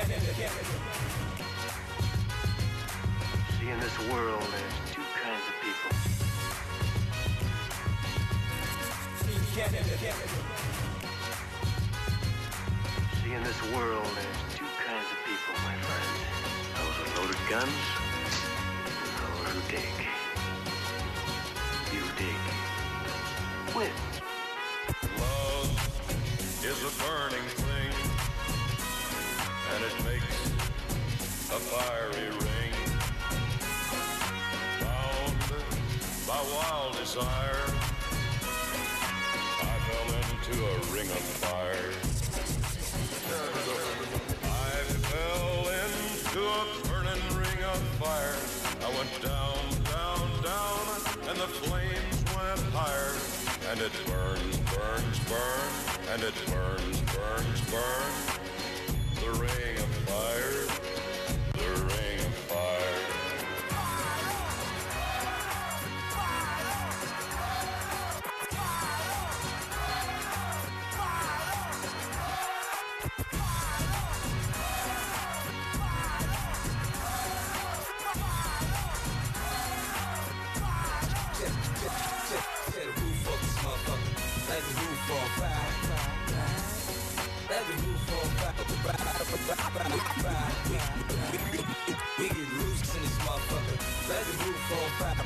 See, in this world, there's two kinds of people. See, in this world, there's two kinds of people, my friend. Those with loaded guns, and those who dig. You dig. When? Love is a burning thing, and it makes a fiery ring. Bound by wild desire, I fell into a ring of fire. I fell into a burning ring of fire. I went down, down, down, and the flames went higher. And it burns, burns, burns, and it burns, burns, burns. The ring of fire, the ring of fire. Let the roof fall back. Let the roof fall back. We get loose in this motherfucker. Let the roof fall back.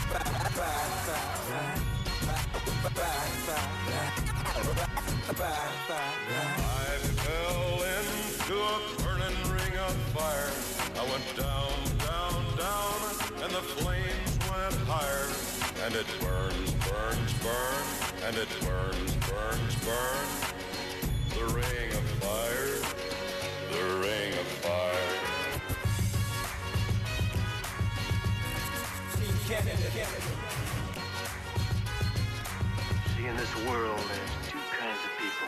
I fell into a burning ring of fire. I went down, down, down, and the flames went higher. And it burns, burns, burns, and it burns, burns, burns. The ring of fire, the ring of fire. See, in this world, there's two kinds of people.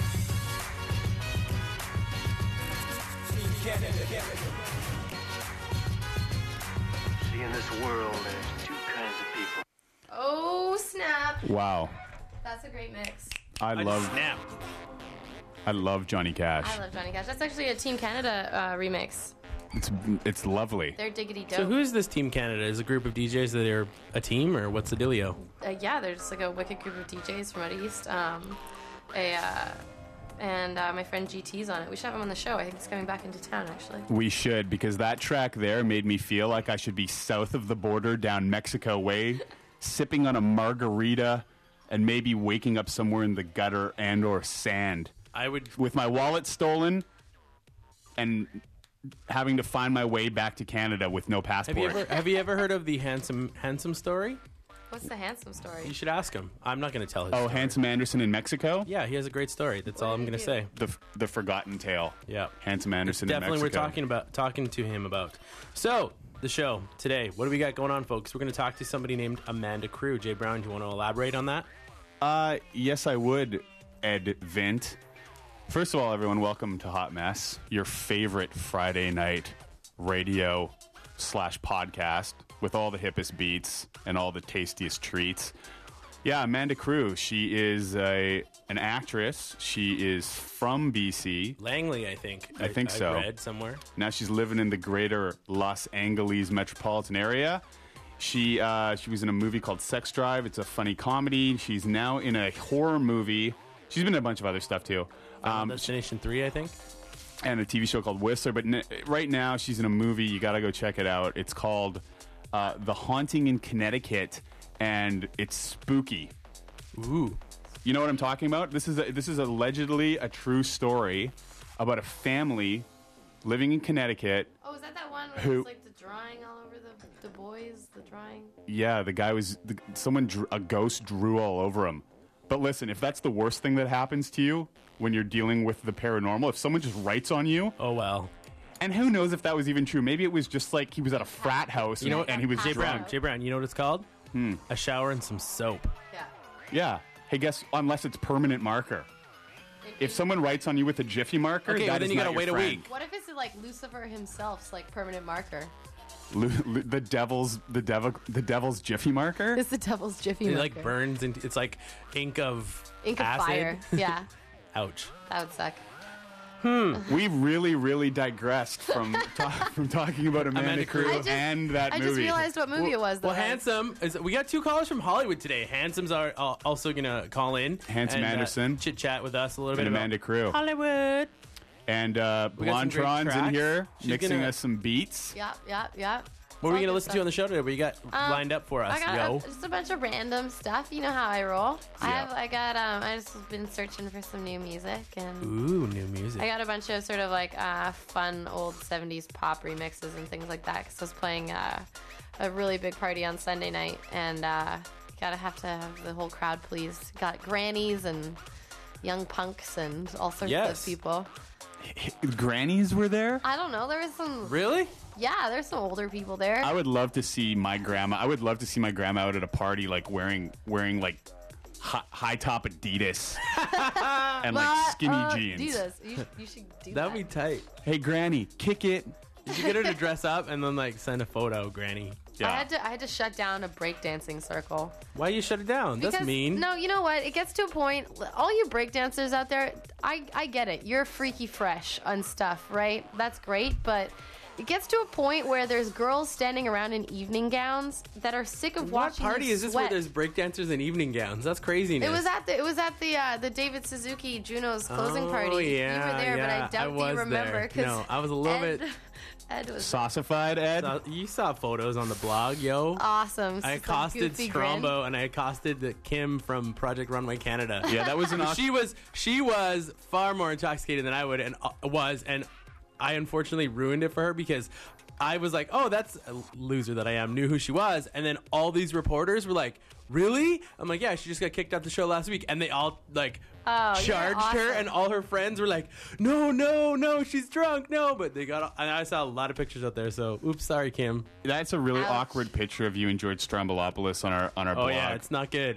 See, in this world, there's two kinds of people. Oh, snap. Wow. That's a great mix. I love Johnny Cash. I love Johnny Cash. That's actually a Team Canada remix. It's lovely. They're diggity dope. So who's this Team Canada? Is a group of DJs that are a team, or what's the dealio? Yeah, they're just like a wicked group of DJs from out east. And my friend GT's on it. We should have him on the show. I think he's coming back into town, actually. We should, because that track there made me feel like I should be south of the border down Mexico way, sipping on a margarita and maybe waking up somewhere in the gutter and or sand. I would, with my wallet stolen and having to find my way back to Canada with no passport. Have you ever heard of the handsome story? What's the handsome story? You should ask him. I'm not going to tell his Oh, story. Handsome Anderson in Mexico? Yeah, he has a great story. That's all I'm going to say. The forgotten tale. Yeah. Handsome Anderson in Definitely Mexico. we're talking to him about. So, the show today. What do we got going on, folks? We're going to talk to somebody named Amanda Crew. Jay Brown, do you want to elaborate on that? Yes, I would, Ed Vint. First of all, everyone, welcome to Hot Mess, your favorite Friday night radio/podcast with all the hippest beats and all the tastiest treats. Yeah, Amanda Crew. She is an actress. She is from BC. Langley, I think. I think so. I read somewhere. Now she's living in the greater Los Angeles metropolitan area. She was in a movie called Sex Drive. It's a funny comedy. She's now in a horror movie. She's been in a bunch of other stuff, too. Destination 3, I think. And a TV show called Whistler. But right now, she's in a movie. You got to go check it out. It's called The Haunting in Connecticut, and it's spooky. Ooh. You know what I'm talking about? This is allegedly a true story about a family living in Connecticut. Oh, is that one where it's like the drawing all over the boys? The drawing? Yeah, the guy was... a ghost drew all over him. But listen, if that's the worst thing that happens to you when you're dealing with the paranormal, if someone just writes on you... Oh, well. And who knows if that was even true. Maybe it was just like he was at a frat house and he was Jay drunk. Brown, you know what it's called? A shower and some soap. Yeah. Yeah. Hey, guess, unless it's permanent marker. If someone writes on you with a Jiffy marker, okay, well, then you got to wait a week. What if it's like Lucifer himself's like permanent marker? The devil's Jiffy marker? It's the devil's Jiffy It marker. like burns and it's like ink of Ink of acid. fire. Yeah. Ouch. That would suck. We really, really digressed from from talking about Amanda Crew and that I movie. just realized what movie it was. Well, Handsome we got 2 callers from Hollywood today. Handsome's are also gonna call in. Handsome and, Anderson. chit chat with us a little and bit about Amanda Crew. Hollywood. And We got some great Blondron's in tracks. here, She's mixing gonna- us some beats. Yep. What are we gonna listen to on the show today? What you got lined up for us, I got yo? just a bunch of random stuff. You know how I roll. Yeah. I just been searching for some new music, and Ooh, new music. I got a bunch of sort of like fun old 70s pop remixes and things like that, because I was playing a really big party on Sunday night, and gotta have to have the whole crowd pleased. Got grannies and young punks and all sorts of people. Grannies were there? I don't know, there was some Really? Yeah, there's some older people there. I would love to see my grandma. I would love to see my grandma out at a party, like wearing like high top Adidas and like skinny jeans. Do this. You should do that. That'd be tight. Hey, Granny, kick it. You should get her to dress up and then like send a photo, Granny. Yeah. I had to shut down a breakdancing circle. Why you shut it down? That's Because- mean. No, you know what? It gets to a point. All you breakdancers out there, I get it. You're freaky fresh on stuff, right? That's great, but it gets to a point where there's girls standing around in evening gowns that are sick of What watching party you is this sweat. where there's breakdancers in evening gowns? That's craziness. It was at the David Suzuki Juno's closing party. Oh, yeah, You were there, but I yeah, doubt that you remember. there. No, I was a little bit. Ed was Saucified, Ed. You saw photos on the blog, yo. awesome. I Some accosted goofy grin. Strombo and I accosted Kim from Project Runway Canada. Yeah, that was an awesome. She was far more intoxicated than I would and I unfortunately ruined it for her because I was like, oh, that's a loser that I am, knew who she was, and then all these reporters were like, really? I'm like, yeah, she just got kicked off the show last week, and they all like charged her, awesome. and all her friends were like, no, she's drunk, no, but they got, and I saw a lot of pictures out there, so oops, sorry, Kim. That's a really Ouch. awkward picture of you and George Strombolopoulos on our Oh blog. yeah, it's not good.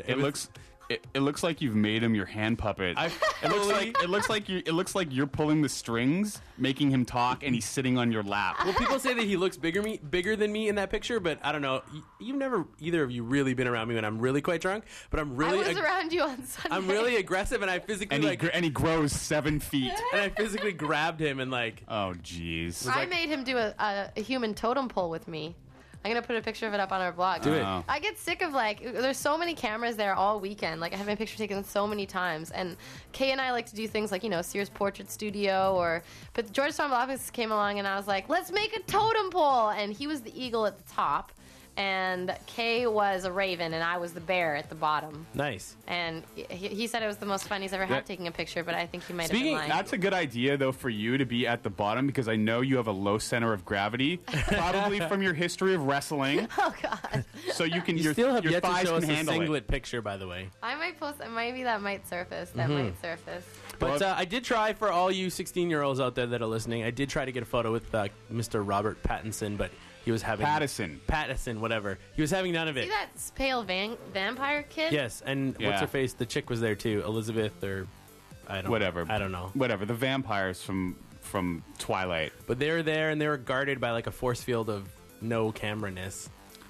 It looks like you've made him your hand puppet. It looks like you're pulling the strings, making him talk, and he's sitting on your lap. Well, people say that he looks bigger than me in that picture, but I don't know. You've never, either of you, really been around me when I'm really quite drunk. But I'm really, I was around you on Sunday. I'm really aggressive, and I physically And he grows 7 feet. and I physically grabbed him and like. Oh, jeez. I made him do a human totem pole with me. I'm gonna put a picture of it up on our blog. Do it. Oh. I get sick of there's so many cameras there all weekend. Like I have my picture taken so many times, and Kay and I like to do things like Sears Portrait Studio but George Strombolopoulos came along and I was like, let's make a totem pole, and he was the eagle at the top, and Kay was a raven, and I was the bear at the bottom. Nice. And he said it was the most fun he's ever had taking a picture, but I think he might have been lying. That's a good idea though for you to be at the bottom because I know you have a low center of gravity, probably from your history of wrestling. Oh God! So you can You still have your yet to thighs show can us a handle it. singlet picture, by the way. I might post. Maybe that might surface. But I did try, for all you 16-year-olds out there that are listening, I did try to get a photo with Mr. Robert Pattinson, but he was having... Pattinson, whatever. He was having none of it. See that pale vampire kid? Yes, and Yeah. what's her face? The chick was there too, Elizabeth, or I don't know. Whatever. The vampires from Twilight. But they were there, and they were guarded by like a force field of no camera-ness.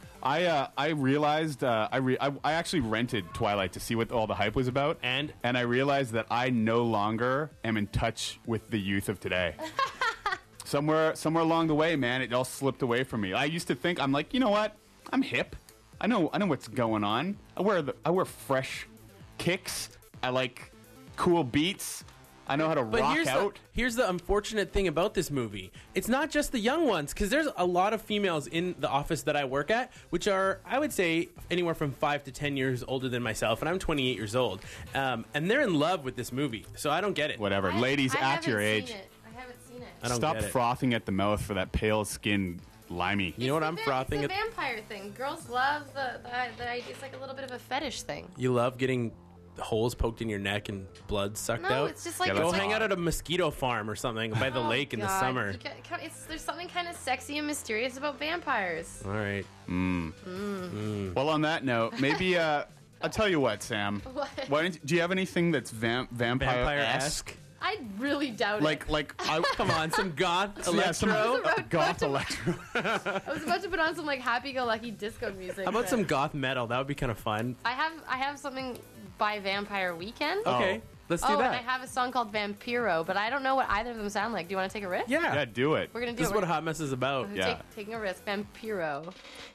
I realized I actually rented Twilight to see what all the hype was about, And I realized that I no longer am in touch with the youth of today. Somewhere along the way, man, it all slipped away from me. I used to think, I'm like, you know what? I'm hip. I know what's going on. I wear fresh kicks. I like cool beats. I know how to rock out. Here's the unfortunate thing about this movie. It's not just the young ones, because there's a lot of females in the office that I work at, which are, I would say, anywhere from 5 to 10 years older than myself, and I'm 28 years old. And they're in love with this movie, so I don't get it. Whatever. Ladies I at your haven't age, seen it. I haven't seen it. I don't stop get it. frothing at the mouth for that pale skin limey. You know what I'm frothing It's at? a vampire thing. Girls love the idea. It's like a little bit of a fetish thing. You love getting holes poked in your neck and blood sucked No, out? it's just like Yeah, Go that's hang hot. out at a mosquito farm or something by the Oh, lake in the God. summer. There's something kind of sexy and mysterious about vampires. All right. Well, on that note, maybe I'll tell you what, Sam. What? Do you have anything that's vampire-esque? Vampire-esque? I really doubt it. Come on, some goth Yeah, some electro. goth electro. I was about to put on some like happy-go-lucky disco music. How about but some goth metal? That would be kind of fun. I have something by Vampire Weekend. Okay. Let's do Oh, that. and I have a song called Vampiro, but I don't know what either of them sound like. Do you want to take a risk? Yeah. Yeah, do it. We're gonna do This it. is what Hot Mess is about. We're Yeah. taking a risk. Vampiro.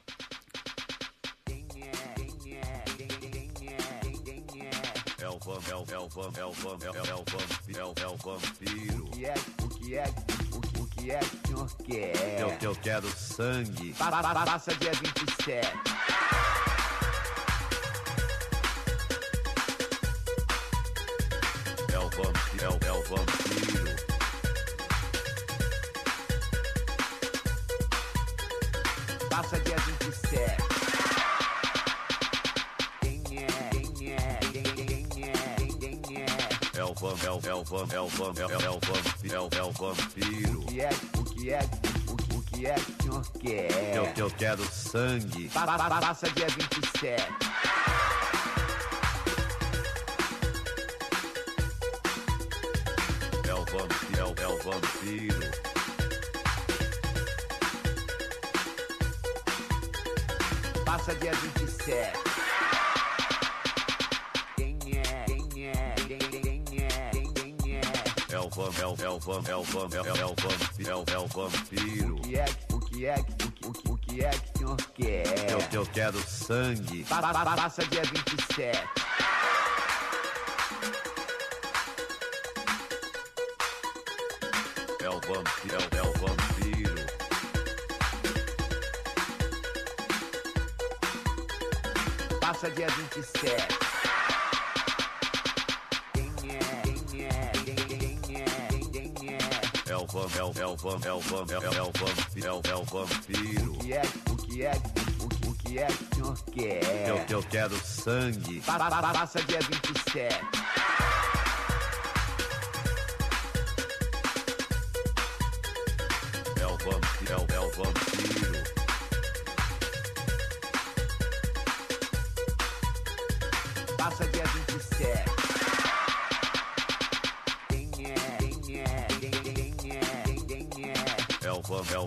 O que é que o senhor quer? Eu quero sangue. Passa dia 27. É o vampiro. Passa dia 27. É o vampiro. O que é que o senhor quer? Eu quero sangue. Passa dia 27. É o vampiro. Passa dia 27. É o vampiro. O que é que o senhor quer? Eu quero sangue. Passa dia 27. É o vampiro. Passa dia 27. É o vampiro. O que é que o senhor quer? Eu quero sangue. Passa dia 27. É o vampiro. Passa dia 27. É o vampiro.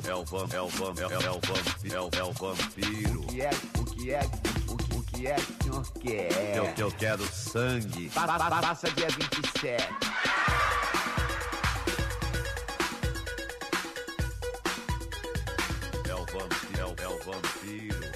O que é que o senhor quer? Eu quero sangue. Passa dia 27. É o vampiro.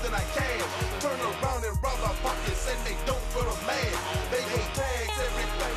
Turn around and rob our pockets and they don't put a man. They hate tags, everything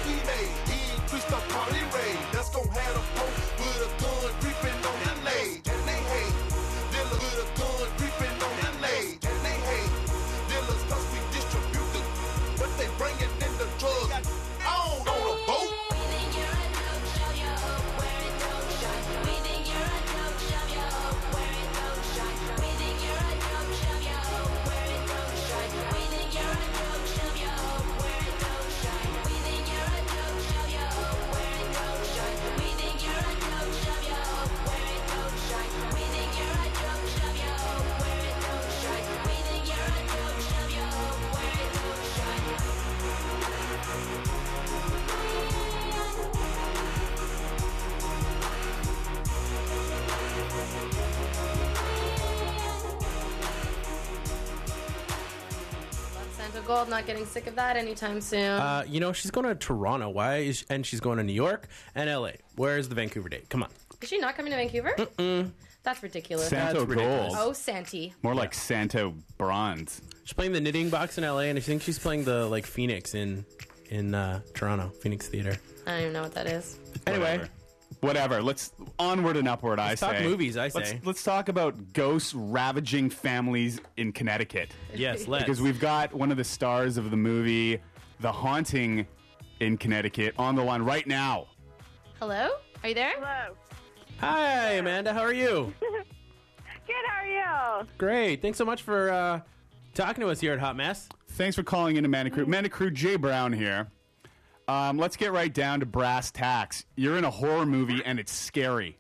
Santa Gold, not getting sick of that anytime soon. She's going to Toronto. And she's going to New York and LA. Where's the Vancouver date? Come on. Is she not coming to Vancouver? That's ridiculous. Santo ridiculous. Gold. Oh, Santy. More like Santo Bronze. She's playing the Knitting Box in LA, and I think she's playing the Phoenix in Toronto, Phoenix Theater. I don't even know what that is. Anyway, Whatever. Let's onward and upward, Let's I talk say. movies, I say. Let's talk about ghosts ravaging families in Connecticut. yes, let's. Because we've got one of the stars of the movie The Haunting in Connecticut on the line right now. Hello? Are you there? Hello. Hi, Amanda. How are you? Good, how are you? Great. Thanks so much for talking to us here at Hot Mess. Thanks for calling in to Mana Crew. Mana Crew, Jay Brown here. Let's get right down to brass tacks. You're in a horror movie and it's scary.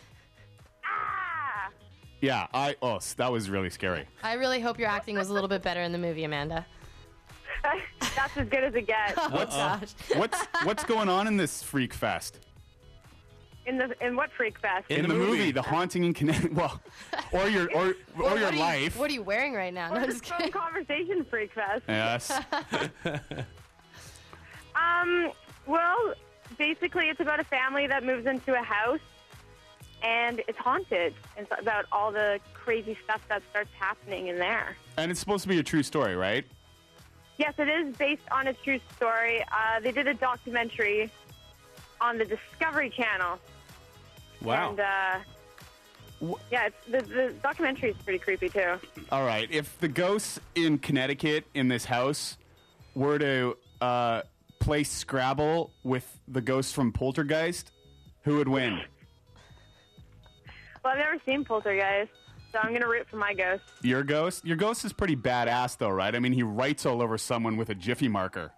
Ah! Yeah, that was really scary. I really hope your acting was a little bit better in the movie, Amanda. That's as good as it gets. Oh, gosh. What's going on in this freak fest? In what freak fest? In In the the movie, movie. The Haunting in Connecticut. Well, or your life. What are you wearing right now? No, I'm What's just the phone kidding. conversation freak fest? Yes. Well, basically it's about a family that moves into a house and it's haunted. It's about all the crazy stuff that starts happening in there. And it's supposed to be a true story, right? Yes, it is based on a true story. They did a documentary on the Discovery Channel. Wow. And, the documentary is pretty creepy, too. All right. If the ghosts in Connecticut in this house were to play Scrabble with the ghosts from Poltergeist, who would win? Well, I've never seen Poltergeist, so I'm going to root for my ghost. Your ghost? Your ghost is pretty badass, though, right? I mean, he writes all over someone with a Jiffy marker.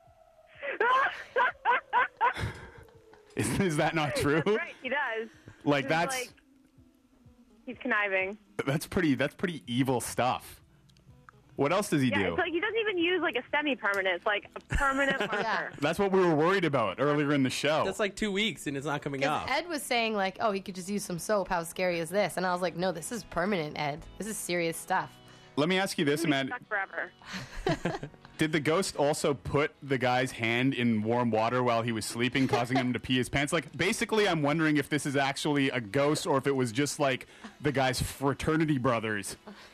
Is that not true? Right, he does. Like He's that's like, he's conniving. that's pretty evil stuff. What else does he Yeah, do? it's like he doesn't even use like a semi-permanent. It's like a permanent marker. That's what we were worried about earlier in the show. That's like 2 weeks and it's not coming Because off. Ed was saying, like, oh, he could just use some soap. How scary is this? And I was like, no, this is permanent, Ed. This is serious stuff. Let me ask you this, He's Amanda. stuck forever. Did the ghost also put the guy's hand in warm water while he was sleeping, causing him to pee his pants? Like, basically, I'm wondering if this is actually a ghost or if it was just like the guy's fraternity brothers.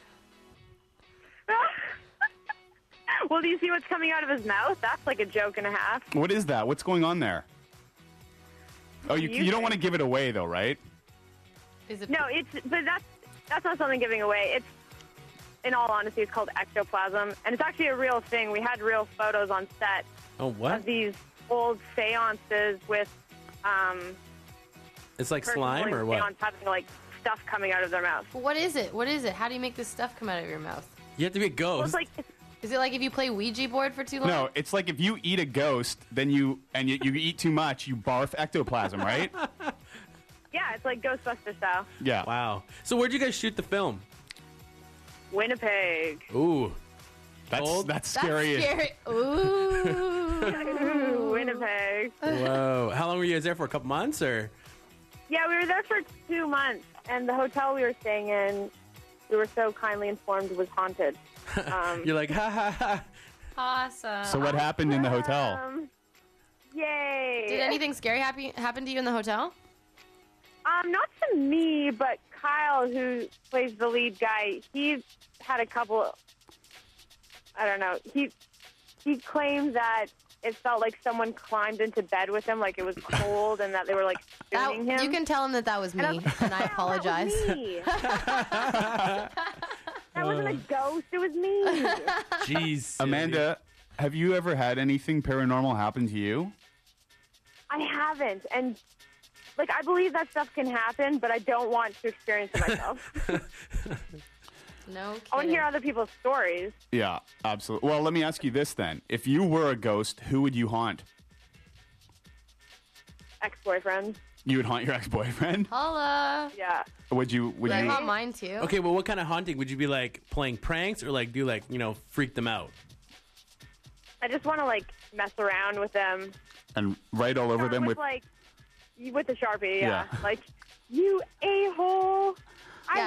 Well, do you see what's coming out of his mouth? That's like a joke and a half. What is that? What's going on there? Oh, you don't want to give it away, though, right? Is it? No, but that's not something giving away. It's, in all honesty, it's called ectoplasm, and it's actually a real thing. We had real photos on set Oh, of what? these old seances with It's like persons slime holding or the what? seance having like stuff coming out of their mouth. What is it? What is it? How do you make this stuff come out of your mouth? You have to be a Well, ghost. it's like Is it like if you play Ouija board for too long? No, it's like if you eat a ghost, then you eat too much, you barf ectoplasm, right? yeah, it's like Ghostbuster style. Yeah. Wow. So where'd you guys shoot the film? Winnipeg. Ooh. That's Cold? that's That's scary. scary. Ooh. Ooh, Winnipeg. Whoa. How long were you guys there for? A couple months or? Yeah, we were there for 2 months, and the hotel we were staying in, we were so kindly informed was haunted. You're like, ha ha ha. Awesome. So what happened in the hotel? Yay! Did anything scary happen to you in the hotel? Not to me, but Kyle, who plays the lead guy, he had a couple. I don't know. He claimed that it felt like someone climbed into bed with him, like it was cold, and that they were like spooning him. You can tell him that was me, and I apologize. That, was me. That wasn't a ghost. It was me. Jeez. Amanda, have you ever had anything paranormal happen to you? I haven't, and like I believe that stuff can happen, but I don't want to experience it myself. No kidding. I want to hear other people's stories. Yeah, absolutely. Well, let me ask you this then. If you were a ghost, who would you haunt? Ex-boyfriends. You would haunt your ex-boyfriend? Holla. Yeah. Would you I haunt mine too. Okay, well, what kind of haunting? Would you be like playing pranks or like do like, freak them out? I just want to like mess around with them. and write all over them with like with the Sharpie, yeah. Yeah. Like, you a-hole.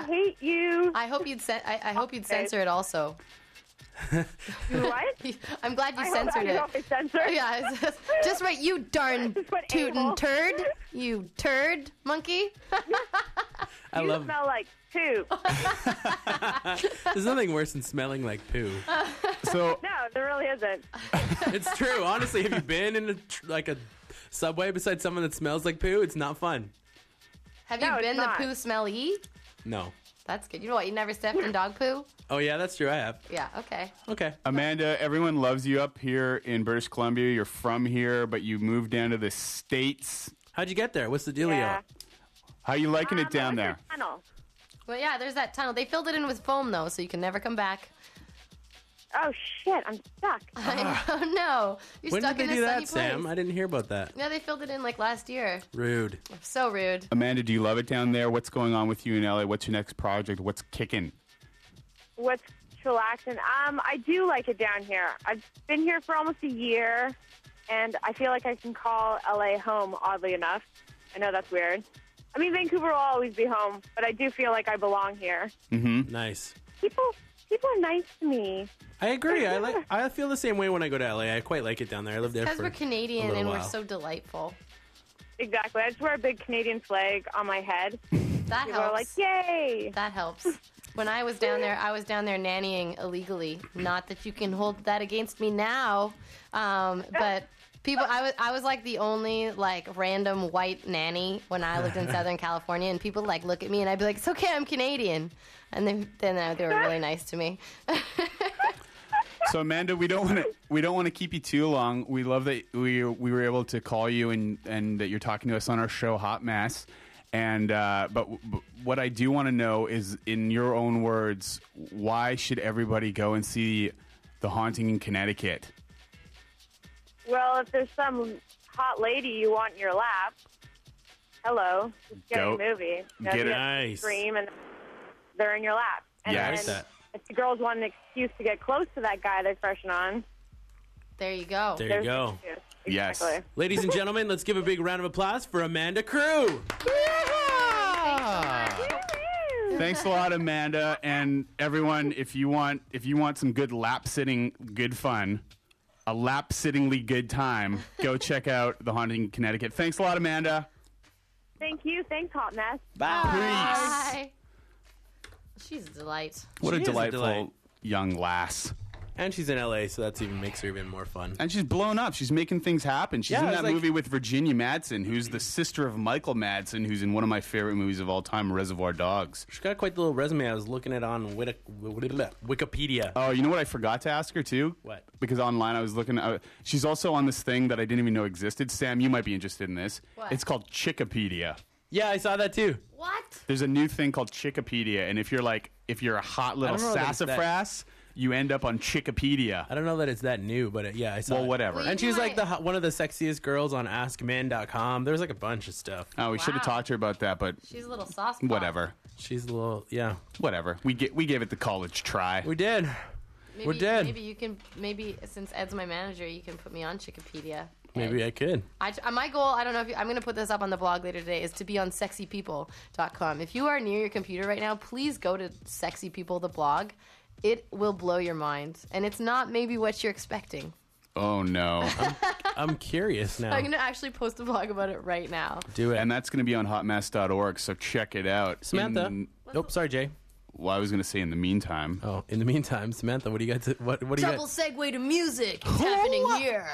hate you. I hope you'd I hope you'd censor it also. What? I'm glad you censored I it. hope it's censored. Yeah, just right, you darn Just put tootin' a-hole. turd. You turd monkey. I You love. smell like poop. There's nothing worse than smelling like poo. So No, there really isn't. It's true. Honestly, have you been in like a subway beside someone that smells like poo? It's not fun. Have you No, it's been the not. poo smelly? No. That's good. You know what? You never stepped in dog poo? Oh yeah, that's true. I have. Yeah, okay. Okay. Amanda, everyone loves you up here in British Columbia. You're from here, but you moved down to the States. How'd you get there? What's the dealio? Yeah. How you liking it down I went there? to the tunnel. Well, yeah, there's that tunnel. They filled it in with foam, though, so you can never come back. Oh, shit. I'm stuck. I know. No. You're When stuck did they in do a sunny that, Sam? place. I didn't hear about that. Yeah, they filled it in like last year. Rude. So rude. Amanda, do you love it down there? What's going on with you in LA? What's your next project? What's kicking? What's chillaxing? I do like it down here. I've been here for almost a year, and I feel like I can call LA home, oddly enough. I know that's weird. I mean, Vancouver will always be home, but I do feel like I belong here. Nice. People are nice to me. I agree. I feel the same way when I go to LA. I quite like it down there. I lived there Because for we're Canadian a little and we're while. so delightful. Exactly. I just wear a big Canadian flag on my head. That People are helps. like, yay! That helps. When I was down there nannying illegally. Not that you can hold that against me now, but people, I was like the only like random white nanny when I lived in Southern California, and people like look at me and I'd be like, "It's okay, I'm Canadian," and then they were really nice to me. So Amanda, we don't want to keep you too long. We love that we were able to call you and that you're talking to us on our show Hot Mess. And but what I do want to know is, in your own words, why should everybody go and see The Haunting in Connecticut? Well, if there's some hot lady you want in your lap, hello, just get Go. a movie. You know, Get you it. Nice. Scream and they're in your lap. And Yeah, I then like that. if the girls want an excuse to get close to that guy they're crushing on, There you go. There you there's go. an excuse. Yes. Exactly. Ladies and gentlemen, let's give a big round of applause for Amanda Crew. Thanks a lot, Amanda, and everyone. If you want some good lap sitting, good fun, a lap sittingly good time, go check out The Haunting in Connecticut. Thanks a lot, Amanda. Thank you. Thanks, Hot Mess. Peace. Bye. She's a delight. What She a is a delightful delight. young lass. And she's in LA, so that even makes her even more fun. And she's blown up. She's making things happen. She's Yeah, in it's that like- movie with Virginia Madsen, who's the sister of Michael Madsen, who's in one of my favorite movies of all time, Reservoir Dogs. She's got quite the little resume. I was looking at on Wikipedia. Oh, you know what I forgot to ask her, too? What? Because online I was looking. She's also on this thing that I didn't even know existed. Sam, you might be interested in this. What? It's called Chickapedia. Yeah, I saw that too. What? There's a new thing called Chickapedia, and if you're a hot little I don't know that it's that- sassafras, you end up on Chickapedia. I don't know that it's that new, but yeah, I saw Well, it. whatever. Well, And you she's like might- one of the sexiest girls on AskMen.com. There's like a bunch of stuff. Oh, we should have Wow. talked to her about that, but She's a little sauce. whatever. She's a little, yeah. Whatever. We gave it the college try. We did. Maybe, We're dead. Maybe you can. Maybe since Ed's my manager, you can put me on Chickapedia. Maybe I could. My goal, I don't know if I'm going to put this up on the blog later today, is to be on sexypeople.com. If you are near your computer right now, please go to Sexy People, the blog. It will blow your mind. And it's not maybe what you're expecting. Oh no. I'm curious now. I'm going to actually post a blog about it right now. Do it. And that's going to be on hotmess.org, so check it out. Samantha. Nope, sorry, Jay. Well, I was going to say in the meantime. Oh, in the meantime, Samantha, what do you got? What do you Double got? segue to music. It's happening here.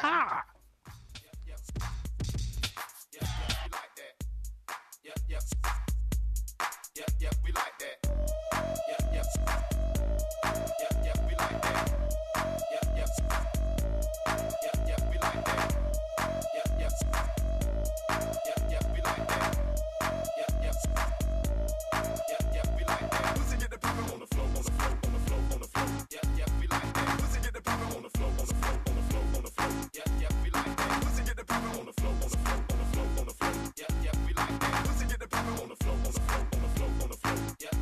Yeah.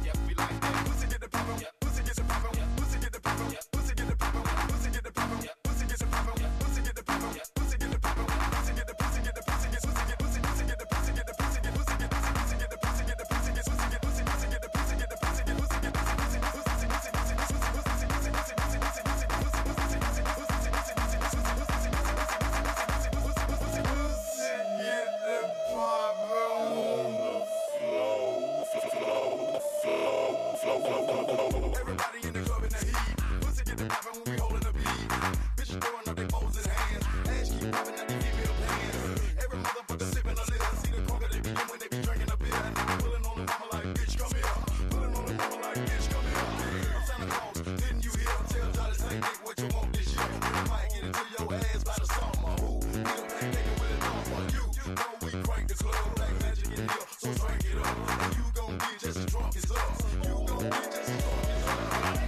talk is us. You gon' get just as talk is us.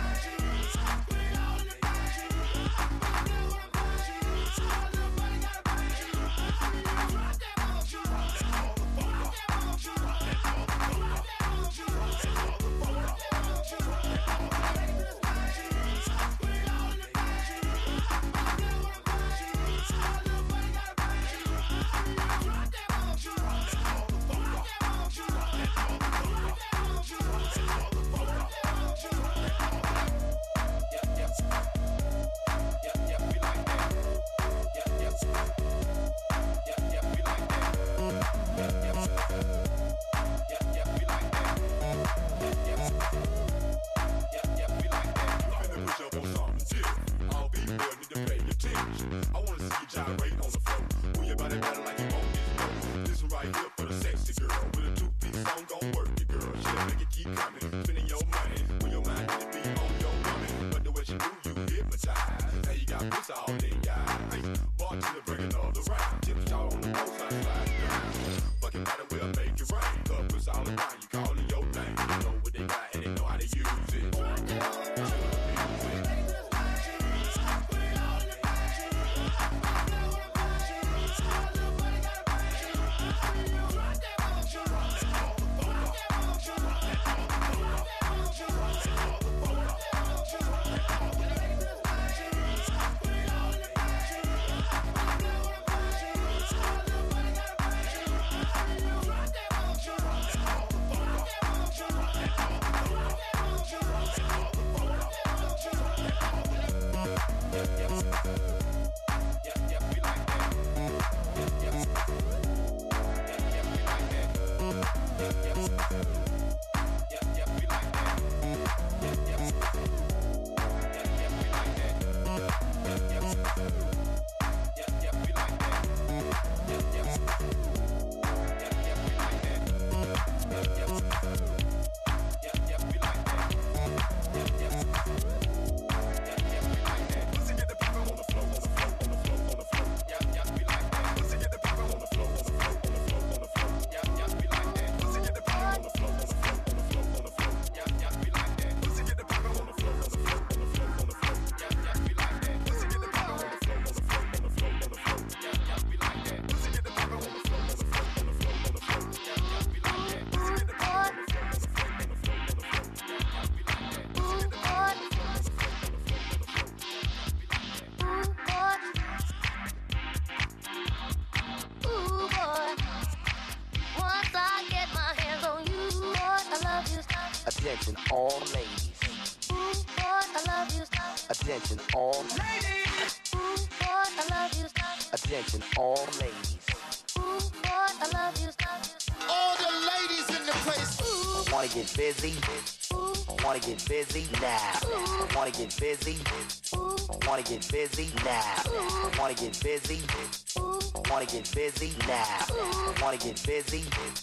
Attention all ladies. Ooh, boy, I love you. Attention all ladies. Ooh, boy, I love you. Attention all ladies. Ooh, boy, I love you. All the ladies in the place. Ooh, Wanna get busy? ooh, Wanna get busy now? Wanna get busy? ooh, Wanna get busy now? Wanna get busy? ooh, Wanna get busy now? Wanna get busy?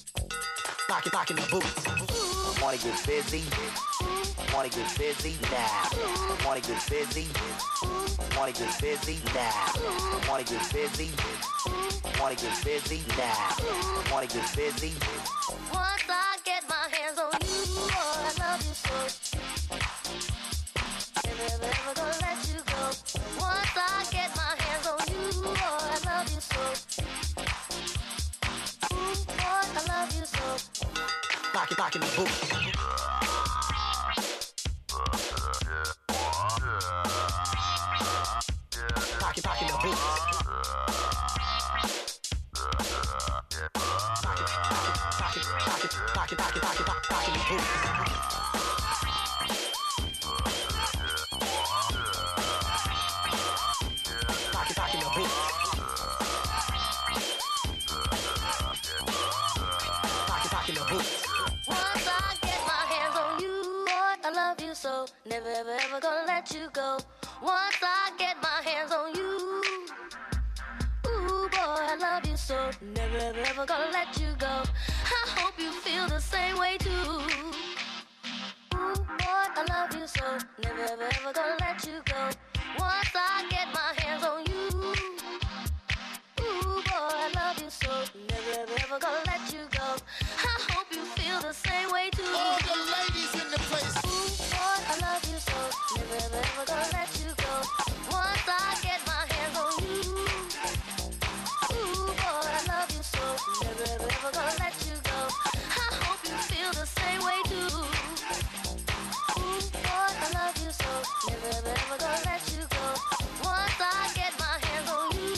Rockin' the boots. Wanna get busy? Wanna get busy now? Wanna get busy? Wanna get busy now? Wanna get busy? Wanna get busy now? Wanna get busy? once I get my hands on you, boy, I love you so. Never ever gonna let you go. Once I get my hands on you, boy, I love you so. Ooh, boy, I love you so. Rockin' the boots. Rockin' the boots. Rockin' the boots. Rockin' the boots. Rockin' the boots. Once I get my hands on you, boy, I love you so. Never ever ever gonna let you go. Once I get my hands on you, ooh, boy, I love you so. Never ever ever gonna let you go. I hope you feel the same way too. Ooh, boy, I love you so. Never ever ever gonna let you go. Once I get my hands on you, ooh, boy, I love you so. Never ever ever gonna let you go. I hope you you feel the same way too. All the ladies in the place. Ooh, boy, I love you so. Never, ever, ever gonna let you go. Once I get my hands on you. Ooh, boy, I love you so. Never, ever, ever gonna let you go. I hope you feel the same way too. Ooh, boy, I love you so. Never, ever, ever gonna let you go. Once I get my hands on you.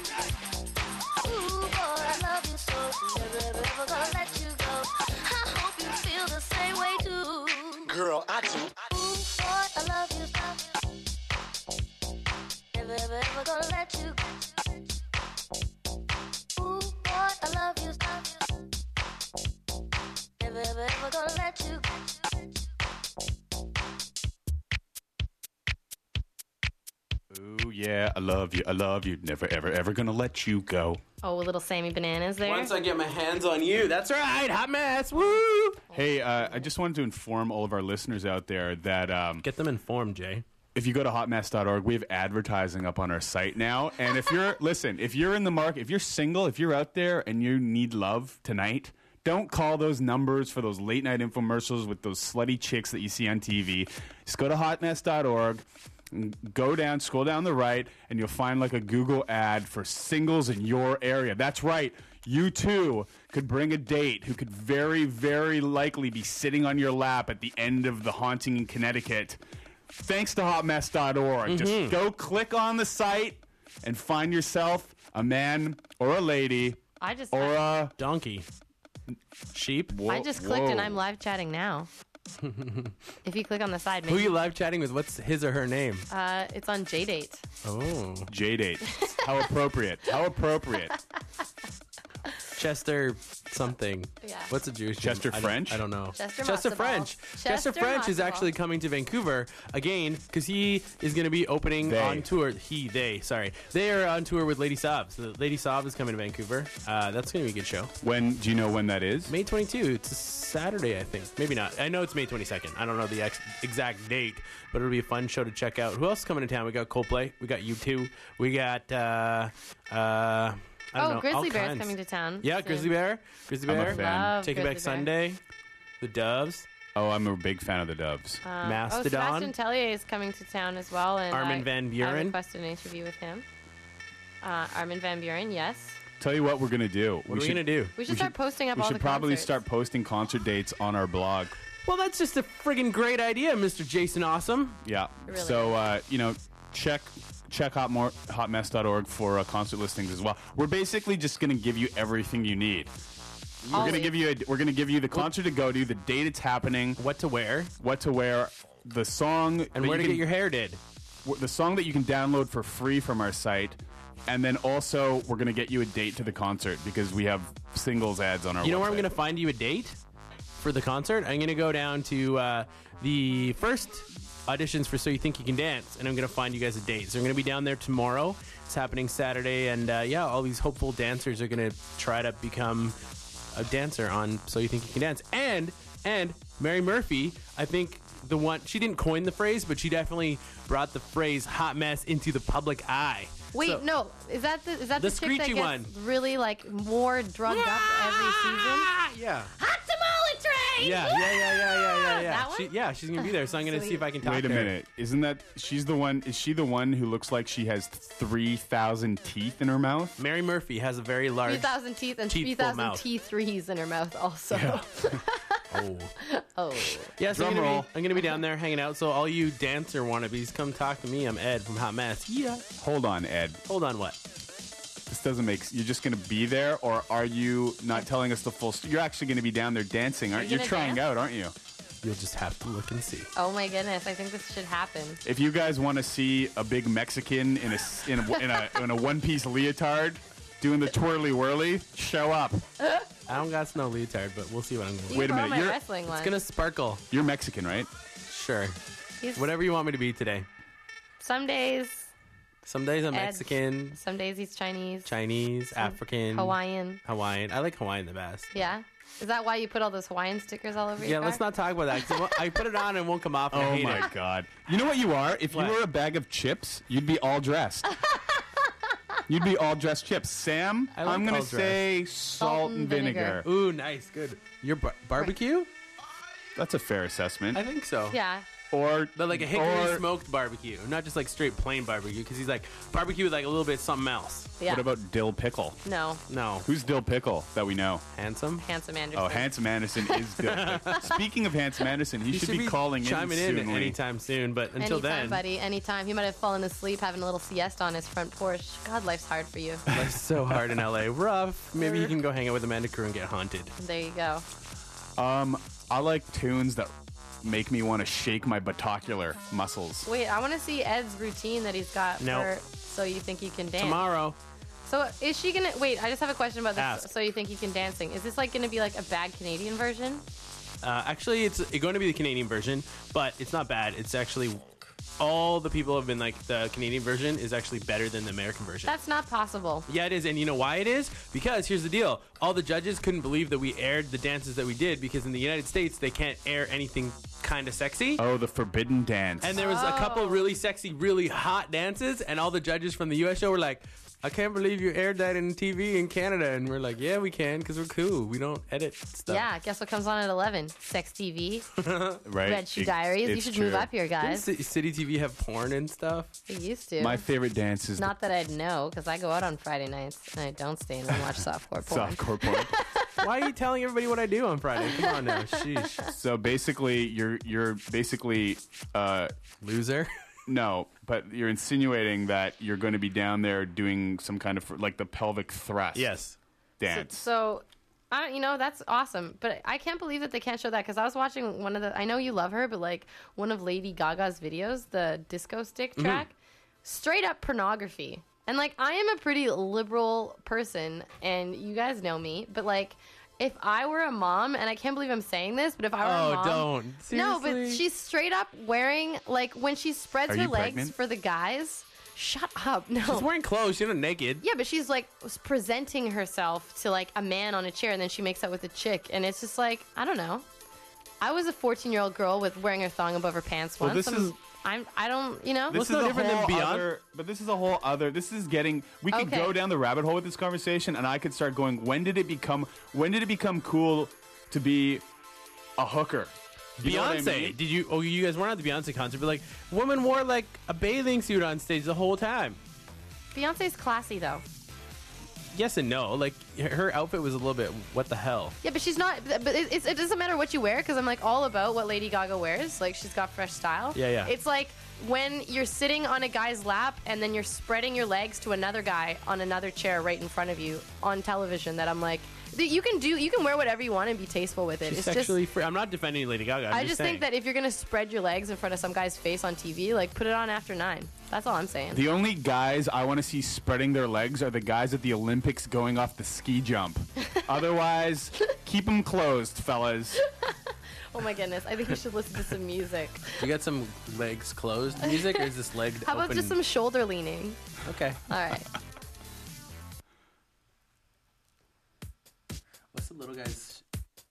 Ooh, boy, I love you so. Never, ever, ever gonna let you go. I hope you feel the same way too. Girl, I do. Ooh, boy, I love you so. Never, ever, ever gonna let you go. Ooh, boy, I love you so. Never, ever, ever gonna let you go. Ooh, yeah, I love you, never, ever, ever gonna let you go. Oh, a little Sammy Bananas there. Once I get my hands on you. That's right. Hot mess. Woo! Hey, I just wanted to inform all of our listeners out there that Get them informed, Jay. if you go to hotmess.org, we have advertising up on our site now. And if you're, listen, if you're in the market, if you're single, if you're out there and you need love tonight, don't call those numbers for those late night infomercials with those slutty chicks that you see on TV. Just go to hotmess.org. Go down, scroll down the right, and you'll find like a Google ad for singles in your area. That's right. You too could bring a date who could very, very likely be sitting on your lap at the end of the haunting in Connecticut. Thanks to hotmess.org. Just go click on the site and find yourself a man or a lady or a donkey. Sheep. I just clicked and I'm live chatting now. If you click on the side, maybe. Who are you live chatting with? What's his or her name? It's on JDate. Oh. JDate. How appropriate. How appropriate. Chester something. Yeah. What's a Jewish Chester name? French? I don't know. Chester Chester Matzo French. Balls. Chester Chester French is Matzo actually Balls. coming to Vancouver again because he is going to be opening on tour. They are on tour with Lady Sob. So Lady Sob is coming to Vancouver. That's going to be a good show. When do you know when that is? May 22. It's a Saturday, I think. Maybe not. I know it's May 22nd. I don't know the exact date, but it'll be a fun show to check out. Who else is coming to town? We got Coldplay. We got U2. We got I don't know, Grizzly all Bear's kinds. coming to town. Yeah, soon. Grizzly Bear. Grizzly I'm a Bear. fan. Love Take It Grizzly Back Bear. Sunday. The Doves. Oh, I'm a big fan of the Doves. Mastodon. Sebastian Tellier is coming to town as well. And Armin van I Buuren. requested an interview with him. Armin van Buuren, yes. Tell you what we're going to do. What are we going to do? We should start posting up We all should the probably concerts. start posting concert dates on our blog. Well, that's just a friggin' great idea, Mr. Jason Awesome. Yeah. Really So, check hotmess.org for concert listings as well. We're basically just going to give you everything you need. We're going to give you the concert to go to, the date it's happening, what to wear, the song, and where to get your hair did. The song that you can download for free from our site. And then also, we're going to get you a date to the concert because we have singles ads on our You know where I'm website. going to find you a date for the concert? I'm going to go down to the first auditions for So You Think You Can Dance, and I'm going to find you guys a date. So I'm going to be down there tomorrow. It's happening Saturday, and all these hopeful dancers are going to try to become a dancer on So You Think You Can Dance. And Mary Murphy, I think the one, she didn't coin the phrase, but she definitely brought the phrase hot mess into the public eye. Wait, So- no. Is that the chick that screechy gets one. really like more drugged up every season? Yeah. Hot tamale train! Yeah. That one? She's gonna be there, so I'm gonna see if I can talk Wait a to her. minute. Isn't that she's the one? Is she the one who looks like she has 3,000 teeth in her mouth? Mary Murphy has a very large 3,000 teeth and teeth-full 3,000 mouth. T3s in her mouth also. Oh. Yeah, so Drum roll. I'm gonna be down there hanging out. So all you dancer wannabes, come talk to me. I'm Ed from Hot Mess. Yeah. Hold on, Ed. Hold on, what? This doesn't make. You're just going to be there, or are you not telling us the full? You're actually going to be down there dancing, aren't you you? gonna Trying dance? out, aren't you? You'll just have to look and see. Oh my goodness, I think this should happen. If you guys want to see a big Mexican in a one-piece leotard doing the twirly whirly, show up. I don't got snow leotard, but we'll see what I'm gonna. You Wait a can minute, borrow my you're- wrestling one. It's gonna sparkle. You're Mexican, right? Sure. He's- Whatever you want me to be today. Some days, Some days I'm Ed. Mexican, some days he's Chinese, Chinese, African, Hawaiian. Hawaiian. I like Hawaiian the best. Yeah? Is that why you put all those Hawaiian stickers all over your Yeah, car? let's not talk about that. 'Cause I put it on and it won't come off. And I Oh hate my it. God! You know what you are? If What? you were a bag of chips, you'd be all dressed. You'd be all dressed chips. Sam, I like I'm gonna all dressed. say salt and vinegar. Ooh, nice, good. Your barbecue? That's a fair assessment. I think so. Yeah. Or But like a hickory smoked barbecue, not just like straight plain barbecue. Because he's like barbecue with like a little bit of something else. Yeah. What about dill pickle? No. No, Who's dill pickle that we know? handsome. Handsome Anderson. Oh, Handsome Anderson is dill pickle. Speaking of Handsome Anderson, he should be calling chiming in in soonly. anytime soon. But until Anytime, then, buddy. Anytime. He might have fallen asleep having a little siesta on his front porch. God, life's hard for you. life's so hard in LA. Rough. Maybe you can go hang out with Amanda Crew and get haunted. There you go. I like tunes that make me want to shake my batocular muscles. Wait, I want to see Ed's routine that he's got No. for So You Think You Can Dance. Tomorrow. So is she gonna wait? I just have a question about this. Ask. So You Think You Can Dancing? Is this like gonna be like a bad Canadian version? Actually, it's going to be the Canadian version, but it's not bad. It's actually all the people have been like the Canadian version is actually better than the American version. That's not possible. Yeah, it is. And you know why it is? Because here's the deal. All the judges couldn't believe that we aired the dances that we did because in the United States, they can't air anything kind of sexy. Oh, the forbidden dance. And there was a couple really sexy, really hot dances. And all the judges from the U.S. show were like, I can't believe you aired that in TV in Canada. And we're like, yeah, we can because we're cool. We don't edit stuff. Yeah, guess what comes on at 11? Sex TV, right? Red Shoe Diaries. You should move up here, guys. Didn't City TV have porn and stuff? They used to. My favorite dance is Not that I'd know, because I go out on Friday nights and I don't stay in and watch softcore porn. softcore porn. Why are you telling everybody what I do on Friday? Come on now. Sheesh. So basically, you're basically Loser. no, but you're insinuating that you're going to be down there doing some kind of like the pelvic thrust. Yes. Dance. So, that's awesome. But I can't believe that they can't show that because I was watching one of the. I know you love her, but like one of Lady Gaga's videos, the disco stick track, straight up pornography. And like I am a pretty liberal person, and you guys know me, but like. If I were a mom, and I can't believe I'm saying this, but if I were a mom... don't. No, Seriously? but she's straight up wearing, like, when she spreads Are her you legs pregnant? for the guys... Shut up, no. She's wearing clothes. She's not naked. Yeah, but she's, like, presenting herself to, like, a man on a chair, and then she makes out with a chick, and it's just like, I don't know. I was a 14-year-old girl with wearing her thong above her pants Well, once. this is- I don't, you know... This What's is no a different than whole Beyond? other, but this is a whole other. This is getting. We could Okay. go down the rabbit hole with this conversation, and I could start going. When did it become cool to be a hooker? You know what I Beyonce. mean? Did you? Oh, you guys weren't at the Beyonce concert, but like, woman wore like a bathing suit on stage the whole time. Beyonce's classy, though. Yes and no. Like, her outfit was a little bit. What the hell? Yeah, but she's not. But it doesn't matter what you wear because I'm like all about what Lady Gaga wears. Like she's got fresh style. Yeah, yeah. It's like when you're sitting on a guy's lap and then you're spreading your legs to another guy on another chair right in front of you on television. That I'm like, you can wear whatever you want and be tasteful with it. She's It's sexually just. free. I'm not defending Lady Gaga. I just think that if you're gonna spread your legs in front of some guy's face on TV, like put it on after 9. That's all I'm saying. The only guys I want to see spreading their legs are the guys at the Olympics going off the ski jump. Otherwise, keep them closed, fellas. Oh my goodness, I think we should listen to some music. you got some legs closed music, or is this leg How about open? just some shoulder leaning? Okay. All right. What's the little guy's?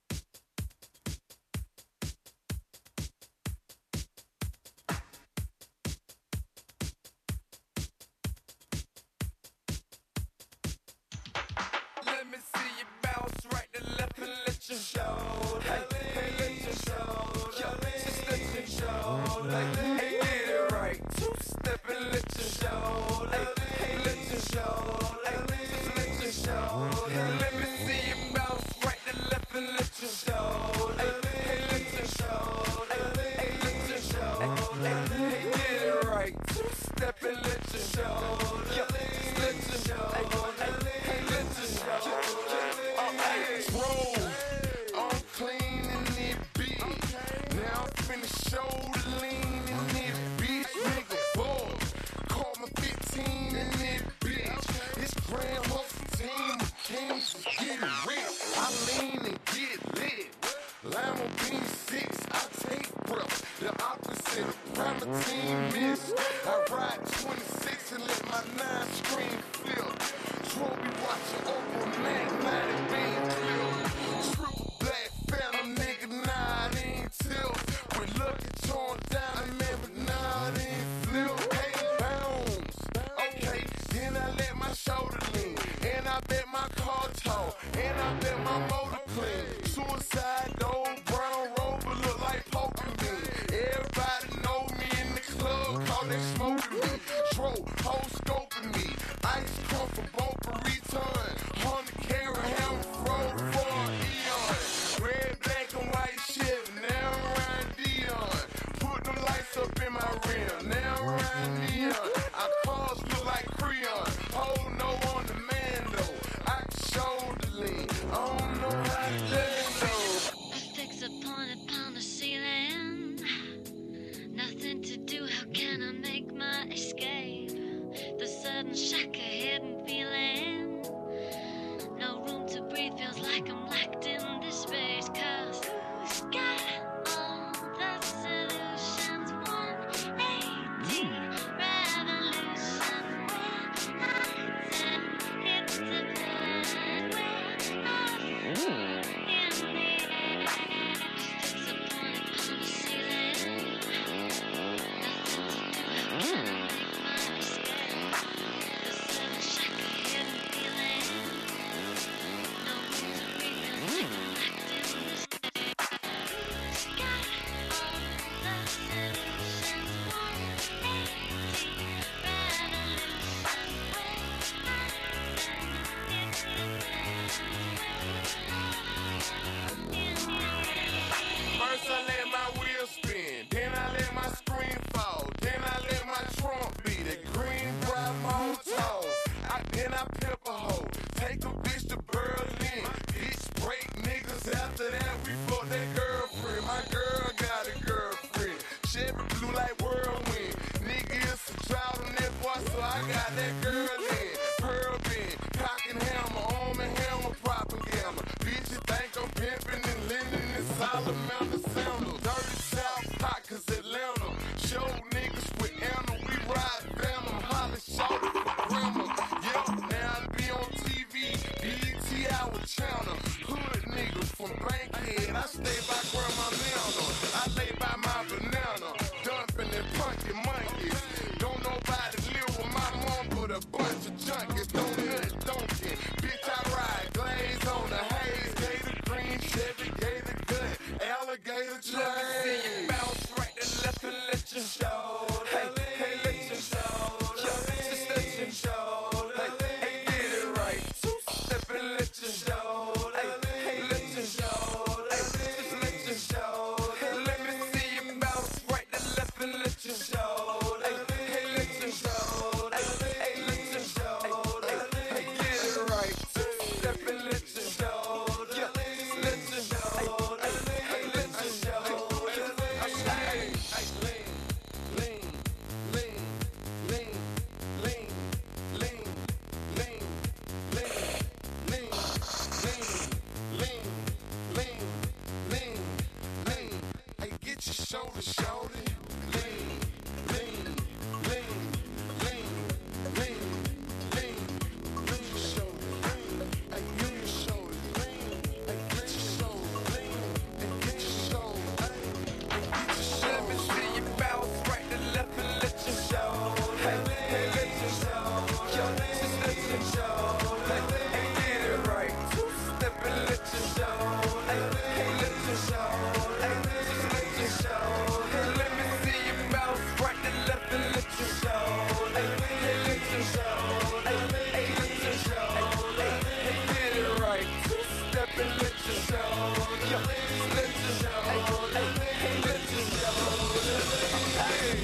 Let me see you bounce right to left and let your shoulder. Hey, let your shoulder. Just let your shoulder. Hey, get it right. Two-step and let your shoulder. Hey, let your shoulder. Just let your shoulder. Let me see you bounce right to left and let your shoulder. Hey, let your shoulder. Hey, let your shoulder. Hey, get it right. Two-step and let your shoulder. Just let your shoulder. Hey, let your shoulder. I'm clean in this bitch. Now I'm finna shoulder lean in this bitch. Nigga, boy, call me 15 in this bitch. It's Grand Hustle Team, Kings, get it rich. I lean and get lit. Lamborghini 6, I take breath. The opposite of private team miss. I ride 26 and let my 9 screen flip. Trophy watching over magnetic beam clip. Triple black phantom nigga, nah, it ain't tilt. With lucky torn down and man, but nah, it ain't flip. Hey, bounce. Okay, then I let my shot First I let my wheel spin, then I let my screen fall, then I let my trunk be the green bright Molotov. Then I pimp a hoe, take a bitch to Berlin, bitch break niggas. After that we fuck that girlfriend. My girl got a girlfriend, Chevy blue like whirlwind. Nigga is a drought on that boy, so I got that girl in. Pearl bin, cock and hammer, arm and hammer, propaganda. Bitches think I'm pimping and lending this all amount of sandals. Dirty South hot cause Atlanta. Show niggas with Anna, we ride Phantom. Holly short for grandma. Yup, now I be on TV. BET our channel. Hood nigga from Bankhead. I stay by Grandma Nana. I lay by my banana. Dumping and punky monkeys. Don't nobody live with my mom but a bunch of junkies. Don't nut, don't get. Bitch, I ride glaze on the haze. Gator green, Chevy, gator gut, alligator train. Let me see you bounce right and left and let you show. Hey, hey, let you show. Just let you show. Hey, get it right. Two-step and let you show. Hey, let you show. Just let you show. Let me see you bounce right and left and let you show. Hey, let you show. Hey, let you show. Hey, get it right. Two-step and let you show. Just let you show. Hey, let you show. Hey, lean, lean, lean, lean, lean, lean, lean, lean, lean, lean, lean, lean. Hey, get your shoulder, shoulder. Lean, lean, lean, lean, lean, lean, lean your shoulder. Hey, get your shoulder. Hey, get your shoulder. Hey, get your shoulder. Hey, get your shoulder. Let me see you bounce right to left and let you show. Hey, hey, let you show. Just let you show. Hey, get it right. Two-step and let you show. Hey, let you show. Just let you show. Let me see you bounce right to left and let you show. Hey, let you show. Hey, let you show. Hey, get it right. Two-step and let you show. Just let you show. Hey, let you show. Hey.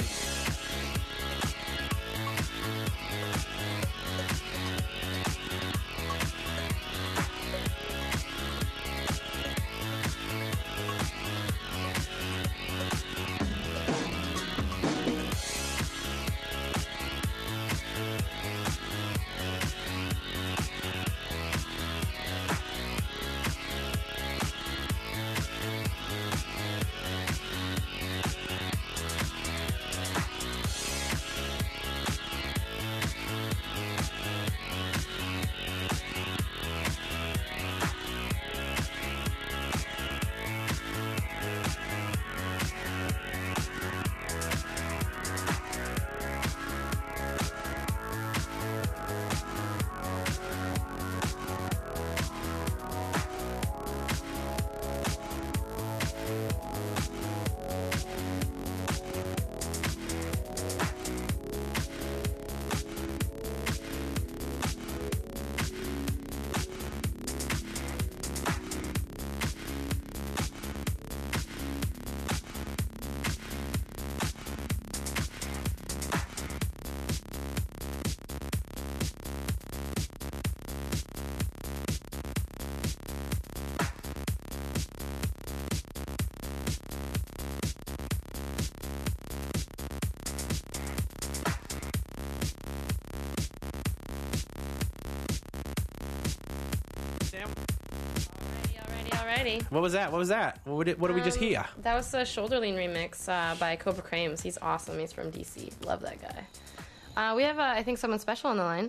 Alrighty. What was that? What was that? What did we just hear? That was a Shoulder Lean remix by Cobra Crames. He's awesome. He's from DC. Love that guy. We have, I think, someone special on the line.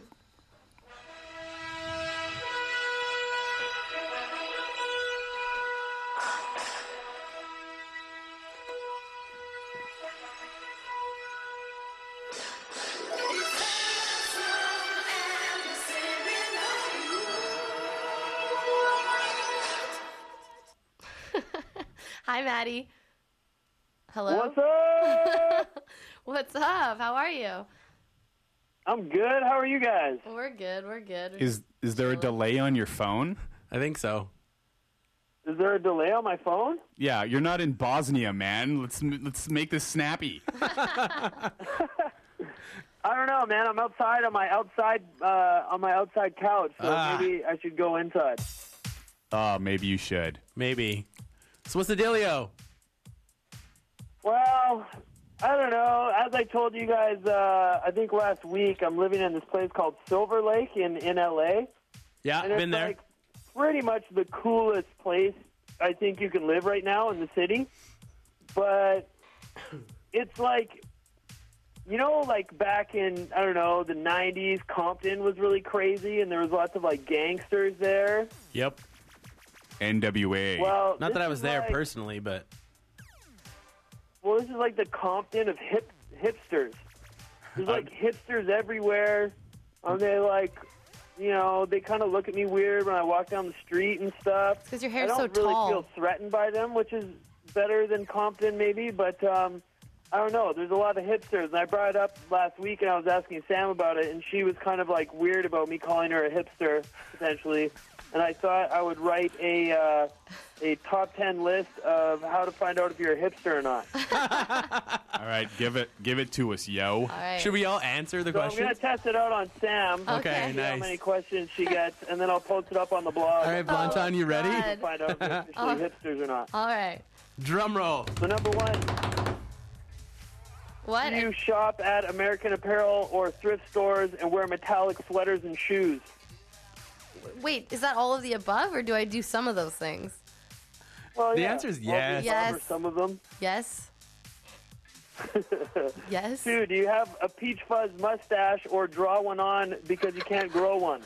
Hi, Maddie. Hello. What's up? What's up? How are you? I'm good. How are you guys? We're good. We're good. Is there a delay on your phone? I think so. Is there a delay on my phone? Yeah, you're not in Bosnia, man. Let's make this snappy. I don't know, man. I'm outside on my outside couch, so maybe I should go inside. Oh, maybe you should. Maybe. So what's the dealio? Well, I don't know. As I told you guys, I think last week, I'm living in this place called Silver Lake in LA. Yeah, and it's been there. Like pretty much the coolest place I think you can live right now in the city. But it's like, you know, like back in, I don't know, the 90s, Compton was really crazy, and there was lots of like gangsters there. Yep. NWA. Well, Not that I this was is there like- personally, but Well, this is like the Compton of hipsters. There's like hipsters everywhere. They like, you know, they kind of look at me weird when I walk down the street and stuff. It's 'cause your hair's I so don't really tall. feel threatened by them, which is better than Compton maybe, but I don't know. There's a lot of hipsters, and I brought it up last week, and I was asking Sam about it, and she was kind of like weird about me calling her a hipster, potentially. And I thought I would write a top 10 list of how to find out if you're a hipster or not. All right, give it to us, yo. All right. should we all answer the So I'm question? going to test it out on Sam. Okay, See how nice. many questions she gets, and then I'll post it up on the blog. All right, Blanton, you ready? God. Find out if they're officially hipsters or not. All right. Drum roll. So number one, What? do you shop at American Apparel or thrift stores and wear metallic sweaters and shoes? Wait, is that all of the above, or do I do some of those things? Well, The yeah. answer is All the yes. above Yes. or some of them. Yes. Yes. 2, do you have a peach fuzz mustache or draw one on because you can't grow one?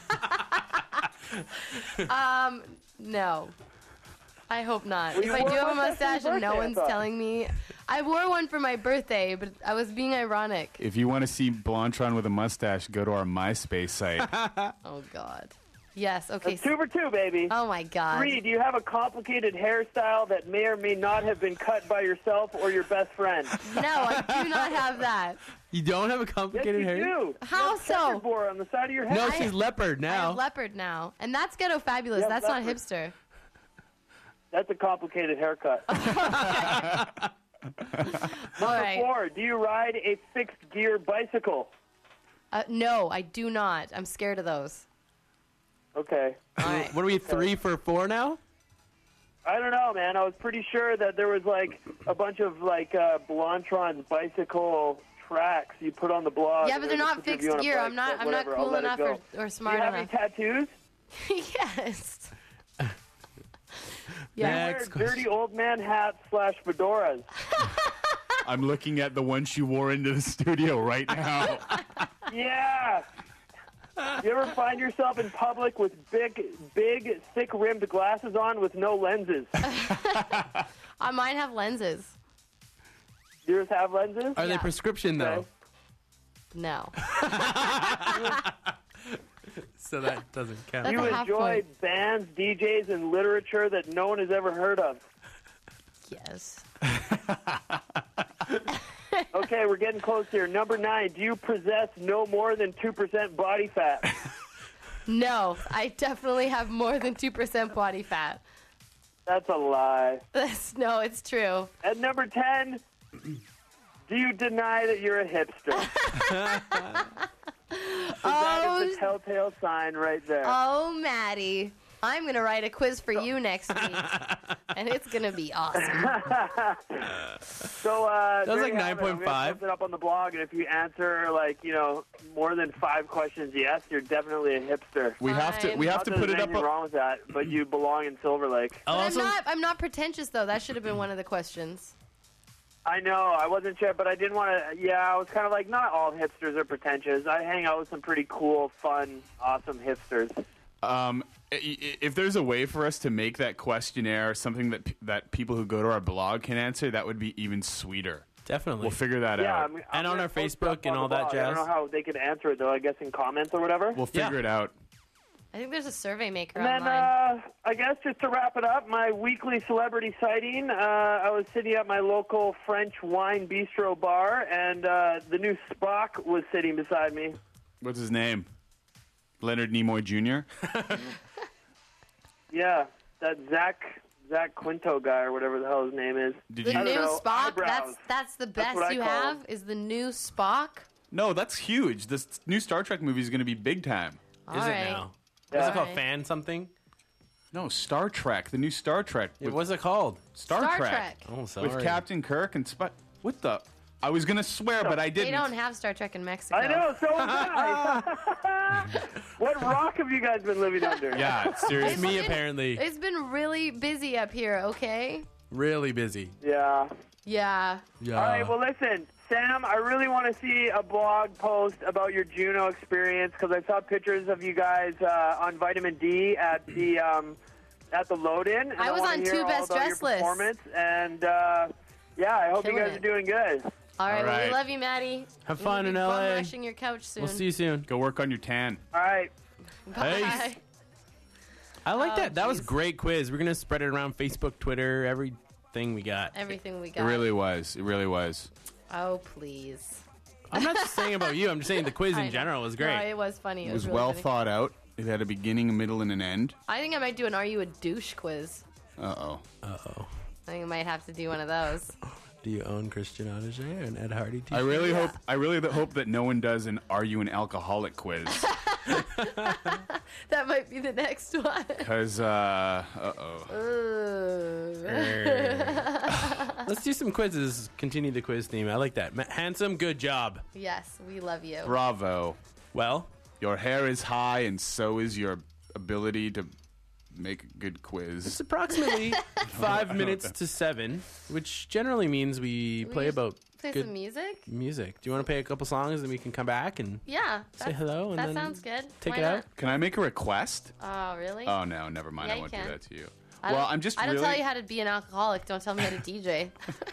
No. I hope not. Well, If you I do wore have a one for your mustache and no birthday, I one's thought. telling me, I wore one for my birthday, but I was being ironic. If you want to see Blantron with a mustache, go to our MySpace site. Oh God. Yes. Okay. That's 2 for 2, baby. Oh my God. 3, do you have a complicated hairstyle that may or may not have been cut by yourself or your best friend? No, I do not have that. You don't have a Yes, complicated you hair? do. How You have so? checkerboard on the side of your head. No, she's leopard I now. have leopard now, and that's ghetto fabulous. Yeah, That's not leopard. hipster. That's a complicated haircut. All right. 4, do you ride a fixed gear bicycle? No, I do not. I'm scared of those. Okay. All right. What are we, 3 for 4 now? I don't know, man. I was pretty sure that there was like a bunch of like Blantron's bicycle tracks you put on the blog. Yeah, and but they're there's a not picture of fixed you on a gear. bike, I'm not. but I'm not whatever, I'll cool let it enough go. or Do smart you have enough. any tattoos? Yes. You Yeah. wear Next dirty question. old man hats / fedoras. I'm looking at the one she wore into the studio right now. Yeah. You ever find yourself in public with big, thick-rimmed glasses on with no lenses? I might have lenses. Yours have lenses? Are they Yeah. prescription, though? Okay. No. So that doesn't count. That's You a half enjoy point. bands, DJs, and literature that no one has ever heard of. Yes. Okay, we're getting close here. Number 9, do you possess no more than 2% body fat? No, I definitely have more than 2% body fat. That's a lie. No, it's true. At number 10, do you deny that you're a hipster? That is the telltale sign right there. Oh, Maddie, I'm gonna write a quiz for you next week, and it's gonna be awesome. So That was there like you have it. I'm 9.5. gonna post it up on the blog, and if you answer more than 5 questions yes, you're definitely a hipster. We have to Not that put there's it up. anything wrong with that, but you belong in Silver Lake. But I'm not pretentious though. That should have been one of the questions. I know. I wasn't sure, but I didn't want to. Yeah, I was kind of like, not all hipsters are pretentious. I hang out with some pretty cool, fun, awesome hipsters. If there's a way for us to make that questionnaire something that people who go to our blog can answer, that would be even sweeter. Definitely. We'll figure that Yeah, out. I'm And on gonna our post it Facebook up and on all the that blog. I jazz. don't know how they could answer it, though, I guess in comments or whatever. We'll figure it out. I think there's a survey maker And then, online. I guess just to wrap it up, my weekly celebrity sighting, I was sitting at my local French wine bistro bar, and the new Spock was sitting beside me. What's his name? Leonard Nimoy Jr. Yeah. that Zach Quinto guy or whatever the hell his name is. Did The you? new know, Spock. eyebrows. That's the That's best what I you call have. him. Is the new Spock? No, that's huge. This new Star Trek movie is going to be big time. Is All it right. now? What's it called? Alright. Fan something? No, Star Trek. The new Star Trek. What's it called? Star Trek. Oh, sorry. With Captain Kirk and Spock. What the? I was going to swear, but I They didn't. don't have Star Trek in Mexico. I know, so am I. What rock have you guys been living under? Yeah, seriously. It's me, apparently. It's been really busy up here. Okay. Really busy. Yeah. Yeah. Yeah. All right, well, listen, Sam, I really want to see a blog post about your Juno experience because I saw pictures of you guys on Vitamin D at the load-in. And I was wanna on hear 2 all Best about your Dressed lists. performance. And, yeah, I hope Killing you guys it. are doing good. All right. All Well, right. we love you, Maddie. Have We're fun gonna in be LA. bum rushing your couch soon. We'll see you soon. Go work on your tan. All right. Bye. I like Oh, that. That was jeez. great quiz. We're gonna spread it around Facebook, Twitter, everything we got. Everything we It got. really was. It really was. Oh, please. I'm not just saying about you. I'm just saying the quiz I in know. general was No, great. it was funny. It was really well funny. thought out. It had a beginning, a middle, and an end. I think I might do an Are You a Douche quiz. Uh-oh. Uh-oh. I think I might have to do one of those. Do you own Christian Audiger and Ed Hardy t-shirt? I really hope that no one does an Are You an Alcoholic quiz. That might be the next one. Because, uh-oh. Let's do some quizzes. Continue the quiz theme. I like that. Handsome, good job. Yes, we love you. Bravo. Well, Your hair is high, and so is your ability to make a good quiz. it's approximately 5 minutes to 7, which generally means we play just about Play good some music? music. Do you want to play a couple songs and we can come back and Yeah. say hello? And That then sounds good. Take Why it not? out? Can I make a request? Oh, really? Oh, no, never mind. Yeah, I you won't can. do that to you. I Well, don't- I'm just I don't really... tell you how to be an alcoholic. Don't tell me how to DJ.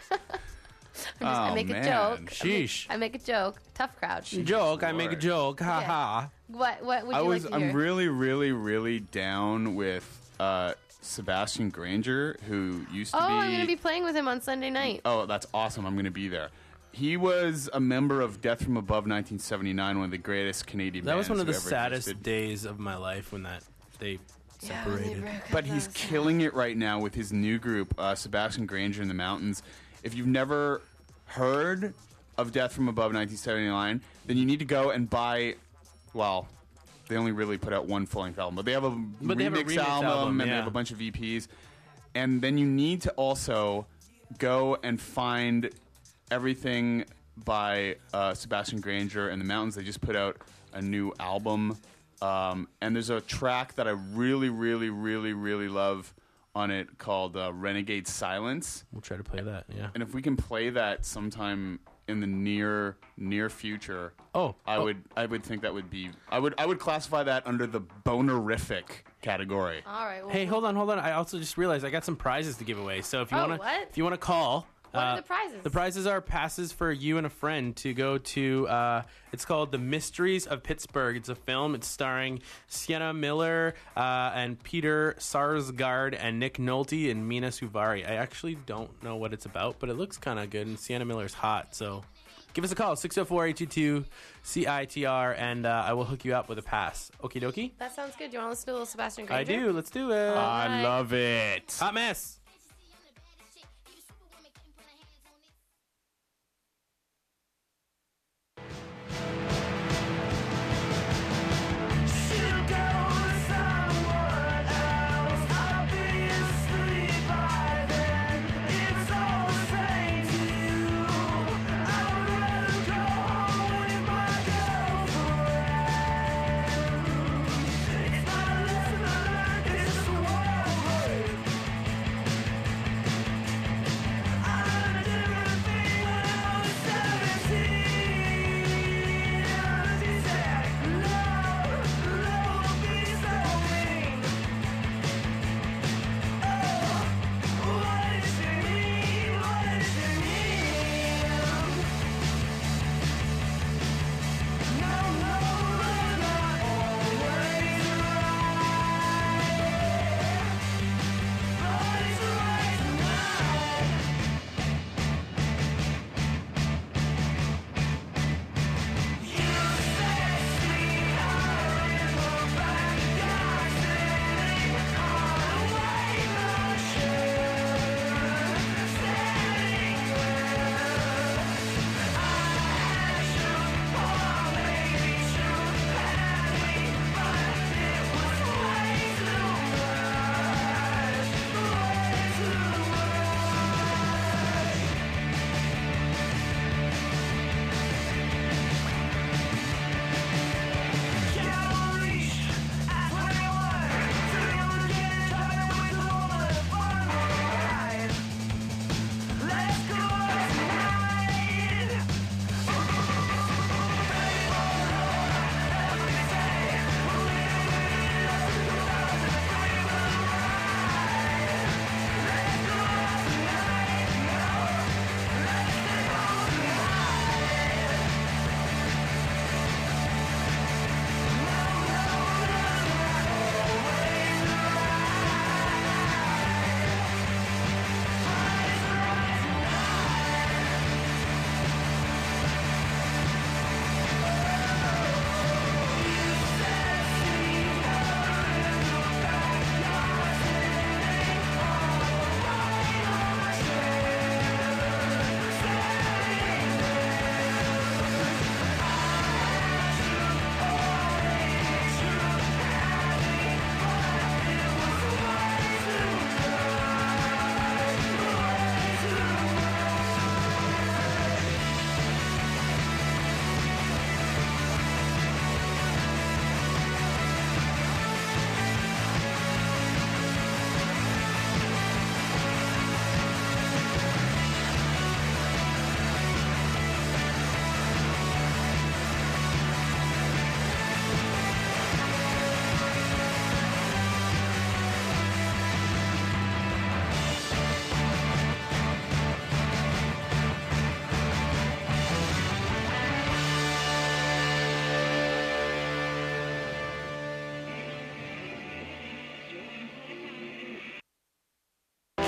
I Oh, make man. a joke. Sheesh. I make a joke. Tough crowd. Joke. I make a Lord. joke. Ha Okay. ha. What would you like to hear? I'm really, really, really down with Sebastian Granger, who used to Oh, be... I'm going to be playing with him on Sunday night. Oh, that's awesome. I'm going to be there. He was a member of Death from Above 1979, one of the greatest Canadian That was bands one of the who ever saddest existed. days of my life when they separated. But he's killing it right now with his new group, Sebastian Granger and the Mountains. If you've never heard of Death from Above 1979, then you need to go and buy, well, they only really put out one full-length album, but they have a remix album, and they have a bunch of EPs. And then you need to also go and find everything by Sebastian Granger and the Mountains. They just put out a new album. And there's a track that I really, really, really, really love on it called Renegade Silence. We'll try to play that, yeah. And if we can play that sometime in the near future, I would think that would be I would classify that under the bonerific category. All right. Well, Hey, hold on. I also just realized I got some prizes to give away. So if you what? if you want to call, What are the prizes? The prizes are passes for you and a friend to go to. It's called The Mysteries of Pittsburgh. It's a film. It's starring Sienna Miller and Peter Sarsgaard and Nick Nolte and Mina Suvari. I actually don't know what it's about, but it looks kind of good, and Sienna Miller's hot. So give us a call, 604-822-CITR, and I will hook you up with a pass. Okie dokie? That sounds good. Do you want to listen to a little Sebastian Granger? I do. Let's do it. I love it. Hot mess.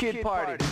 Kid Party.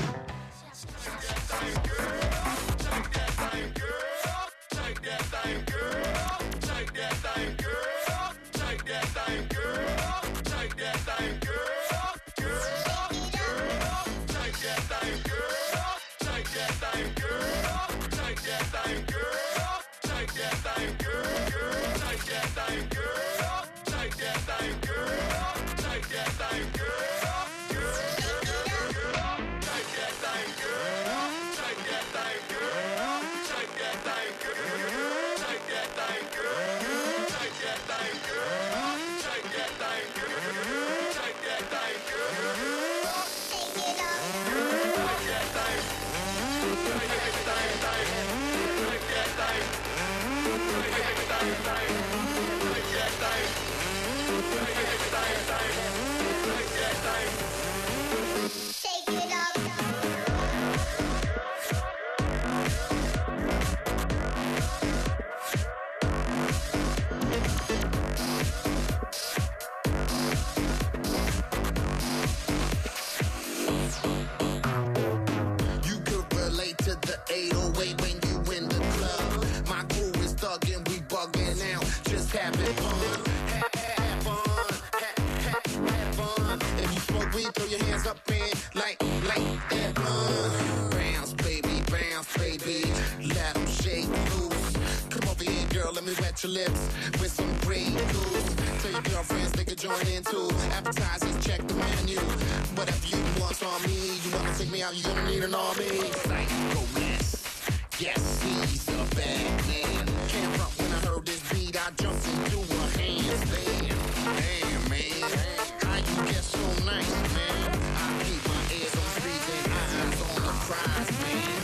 Your lips with some green goose. Tell your girlfriends they could join in too. Appetizers, check the menu. Whatever you want on me, you wanna take me out, you gonna need an army. Psycho mess. Yes, he's a bad man. Can't front when I heard this beat, I jumped into a handstand. Damn, man, how you get so nice, man? I keep my ears on street and eyes on the prize, man.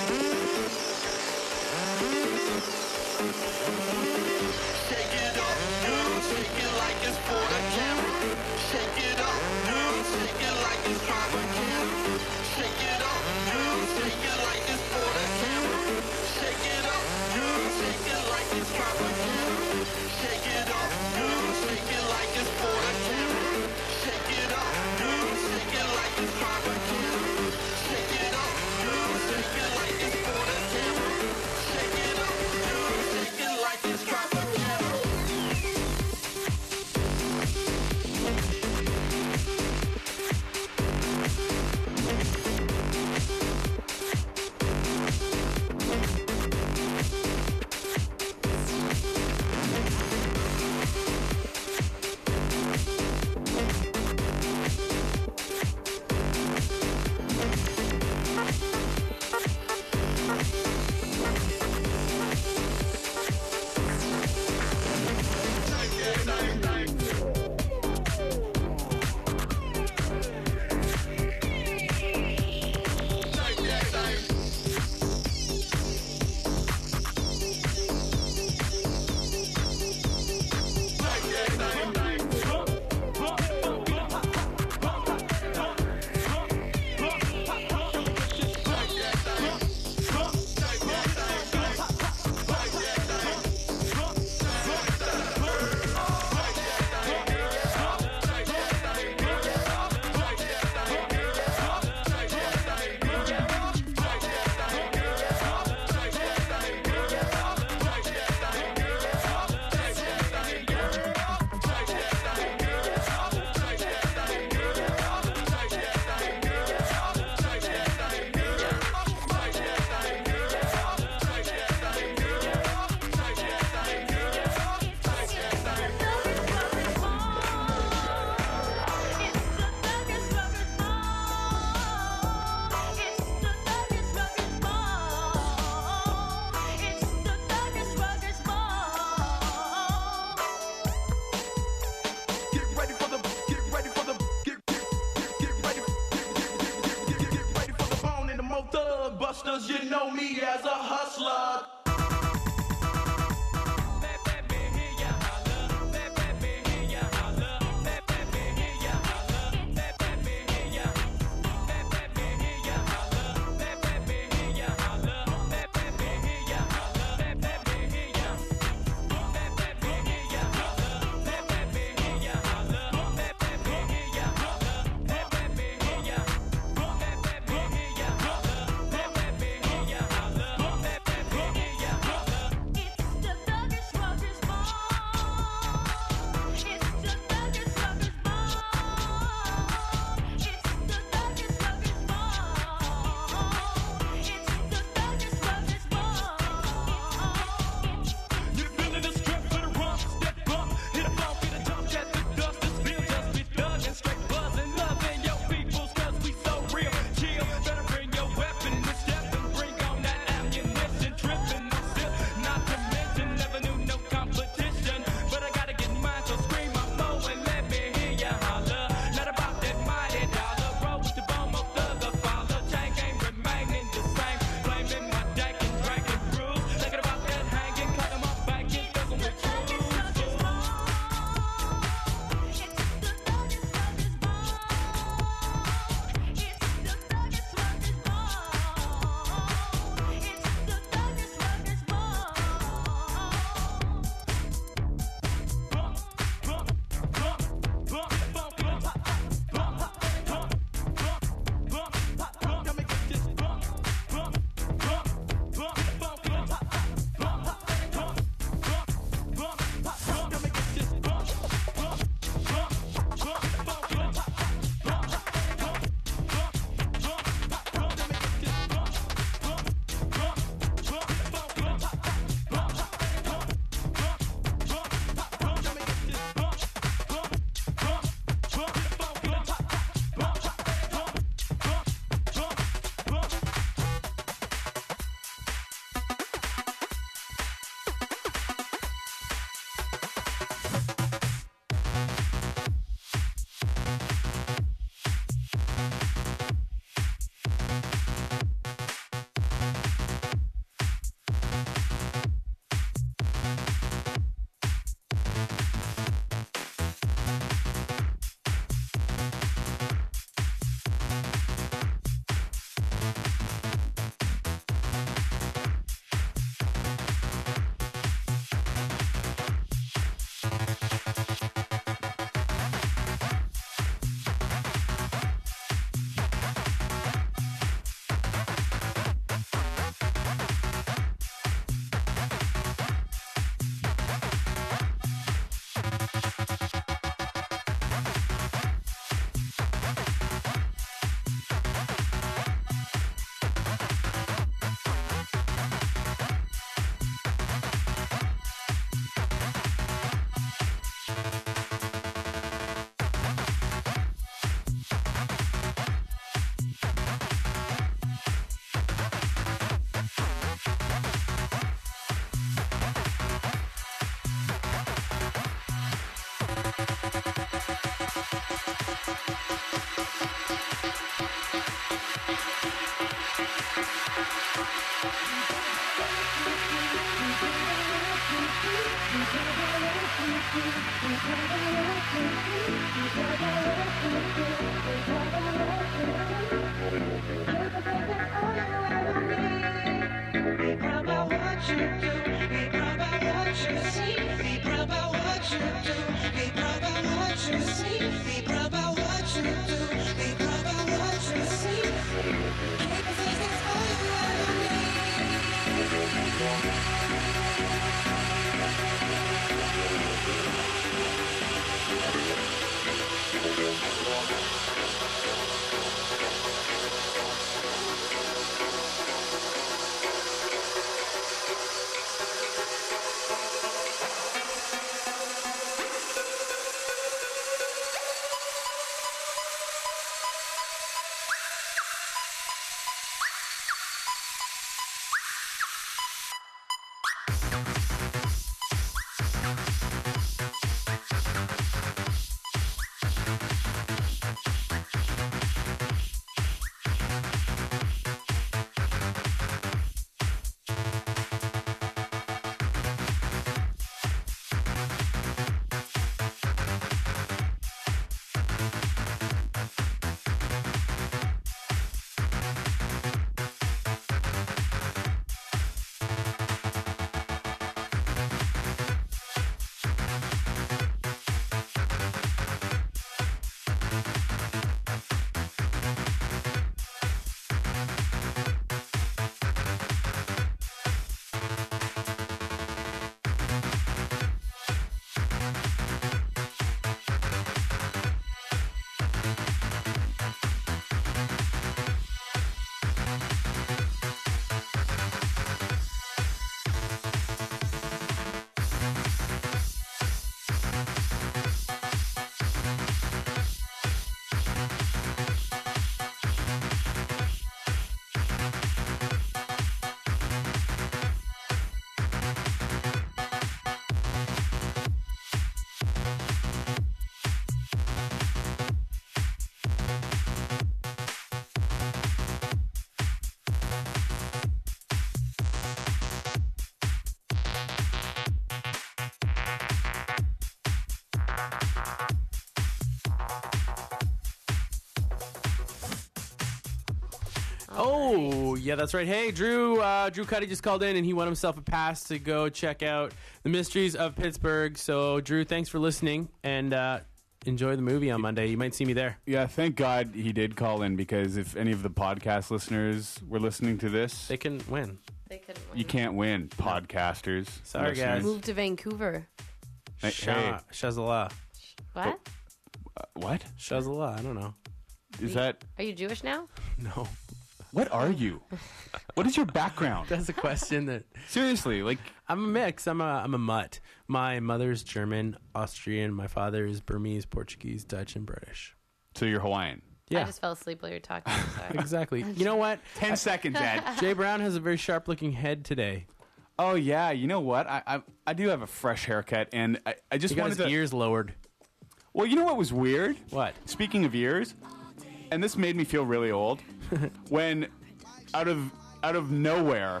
Oh, yeah, that's right. Hey, Drew Cuddy just called in, and he won himself a pass to go check out The Mysteries of Pittsburgh. So, Drew, thanks for listening, and enjoy the movie on Monday. You might see me there. Yeah, thank God he did call in, because if any of the podcast listeners were listening to this, they can win. They couldn't win. You can't win, podcasters. Sorry, listeners. guys. Move to Vancouver. Hey, Shazallah. What? What? Shazallah, I don't know. Is that... Are you Jewish now? No. What are you? What is your background? That's a question that... Seriously, like... I'm a mix. I'm a mutt. My mother's German, Austrian. My father is Burmese, Portuguese, Dutch, and British. So you're Hawaiian? Yeah. I just fell asleep while you were talking. Sorry. Exactly. You know what? 10 seconds, Ed. Jay Brown has a very sharp-looking head today. Oh, yeah. You know what? I do have a fresh haircut, and I just He got wanted his to... ears lowered. Well, you know what was weird? What? Speaking of ears, and this made me feel really old, when out of nowhere,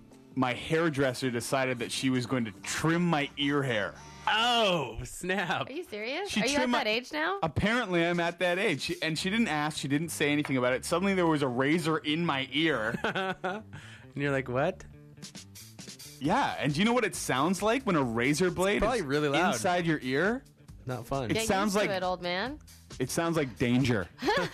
my hairdresser decided that she was going to trim my ear hair. Oh, snap. Are you serious? She Are you at trimmed that my- age now? Apparently, I'm at that age. And she didn't ask. She didn't say anything about it. Suddenly, there was a razor in my ear. And you're like, what? Yeah, and do you know what it sounds like when a razor blade probably is really loud. inside your ear? Not fun. It Get sounds used like to it, old man. it sounds like danger.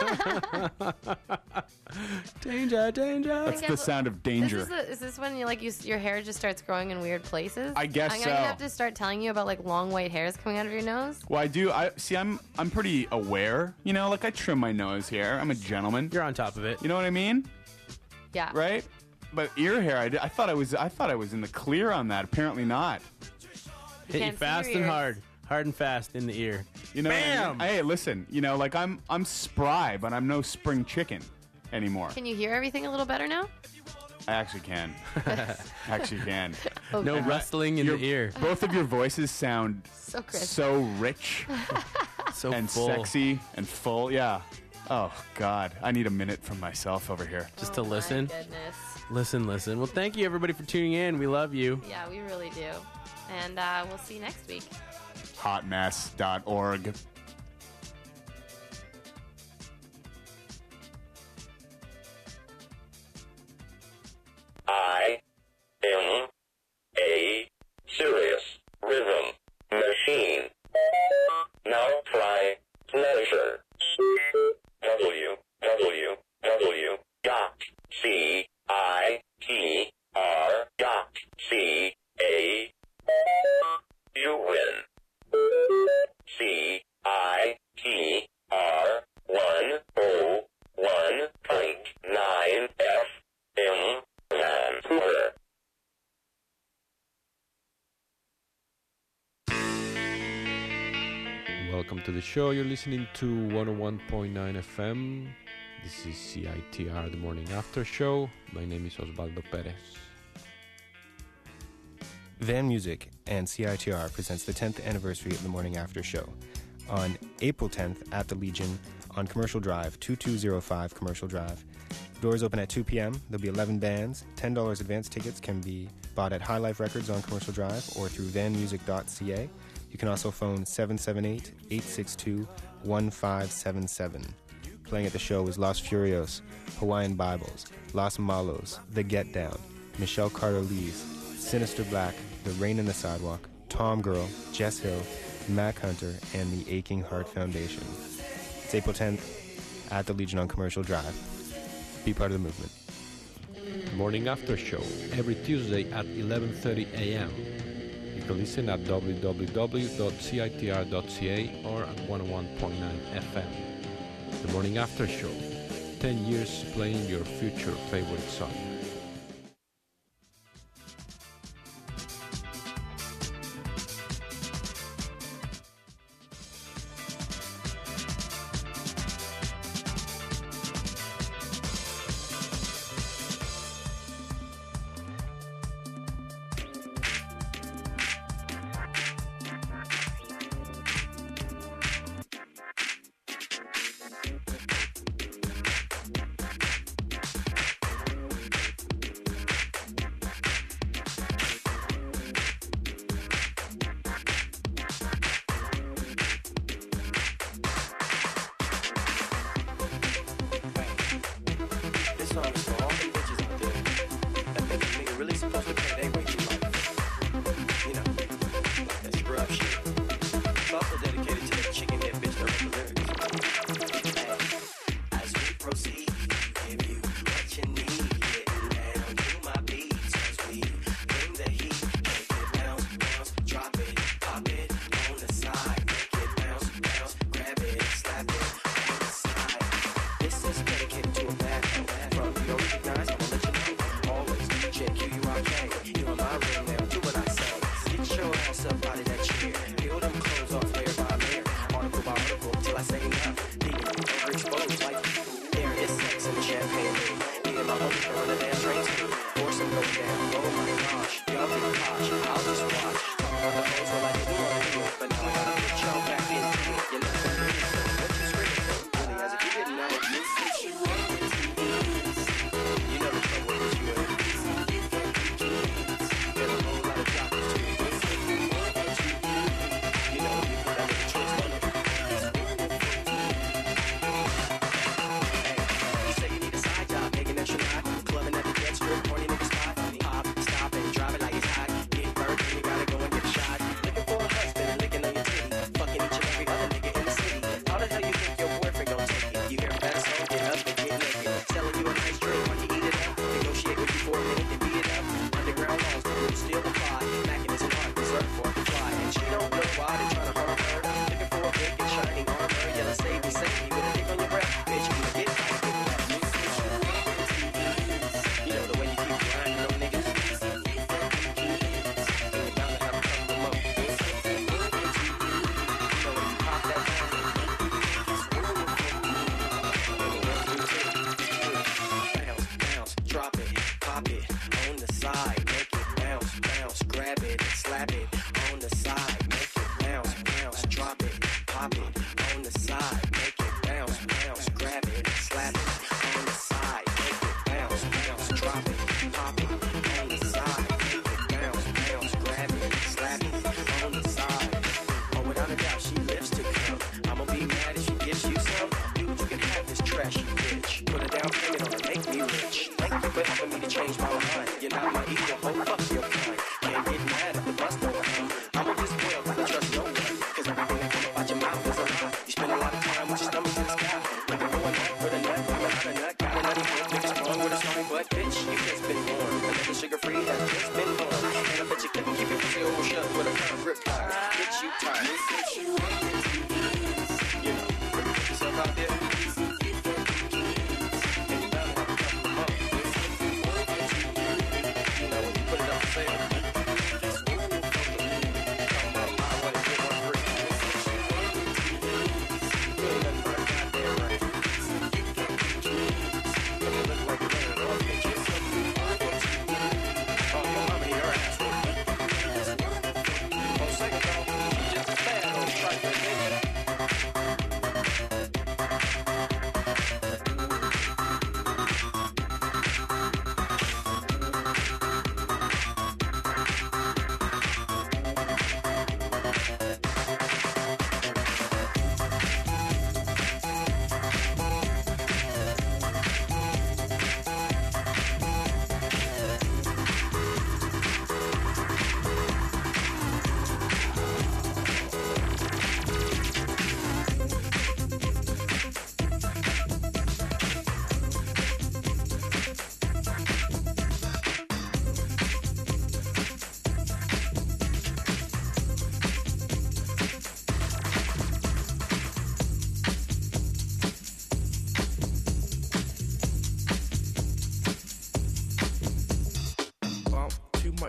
Danger, danger. That's the sound of danger. Is this when your hair just starts growing in weird places? I guess I'm so. gonna have to start telling you about like long white hairs coming out of your nose. Well, I do. I'm pretty aware. You know, like I trim my nose here. I'm a gentleman. You're on top of it. You know what I mean? Yeah. Right? But ear hair, I thought I was in the clear on that. Apparently not. Hit you can't see fast your and ears. hard and fast in the ear. You know, Bam! Hey, listen. You know, like I'm spry, but I'm no spring chicken anymore. Can you hear everything a little better now? I actually can. Actually can. No And rustling in the ear. Both of your voices sound So crisp. so rich So and full. sexy and full. Yeah. Oh God, I need a minute from myself over here. Just to Oh, my listen. goodness. Listen. Well, thank you everybody for tuning in. We love you. Yeah, we really do. And we'll see you next week. hotmess.org. I am a serious rhythm machine. Now try pleasure. www.citr.ca. You win. CITR 101.9 FM Vancouver. Welcome to the show. You're listening to 101.9 FM. This is CITR, the morning after show. My name is Osvaldo Perez. Van Music and CITR presents the 10th anniversary of the Morning After Show on April 10th at the Legion on Commercial Drive, 2205 Commercial Drive. Doors open at 2 p.m. There'll be 11 bands. $10 advance tickets can be bought at High Life Records on Commercial Drive or through vanmusic.ca. You can also phone 778-862-1577. Playing at the show is Los Furios, Hawaiian Bibles, Los Malos, The Get Down, Michelle Carter-Lees, Sinister Black, The Rain in the Sidewalk, Tom Girl, Jess Hill, Mac Hunter, and the Aching Heart Foundation. It's April 10th at the Legion on Commercial Drive. Be part of the movement. Morning After Show, every Tuesday at 11:30 a.m. You can listen at www.citr.ca or at 101.9 FM. The Morning After Show, 10 years playing your future favorite song.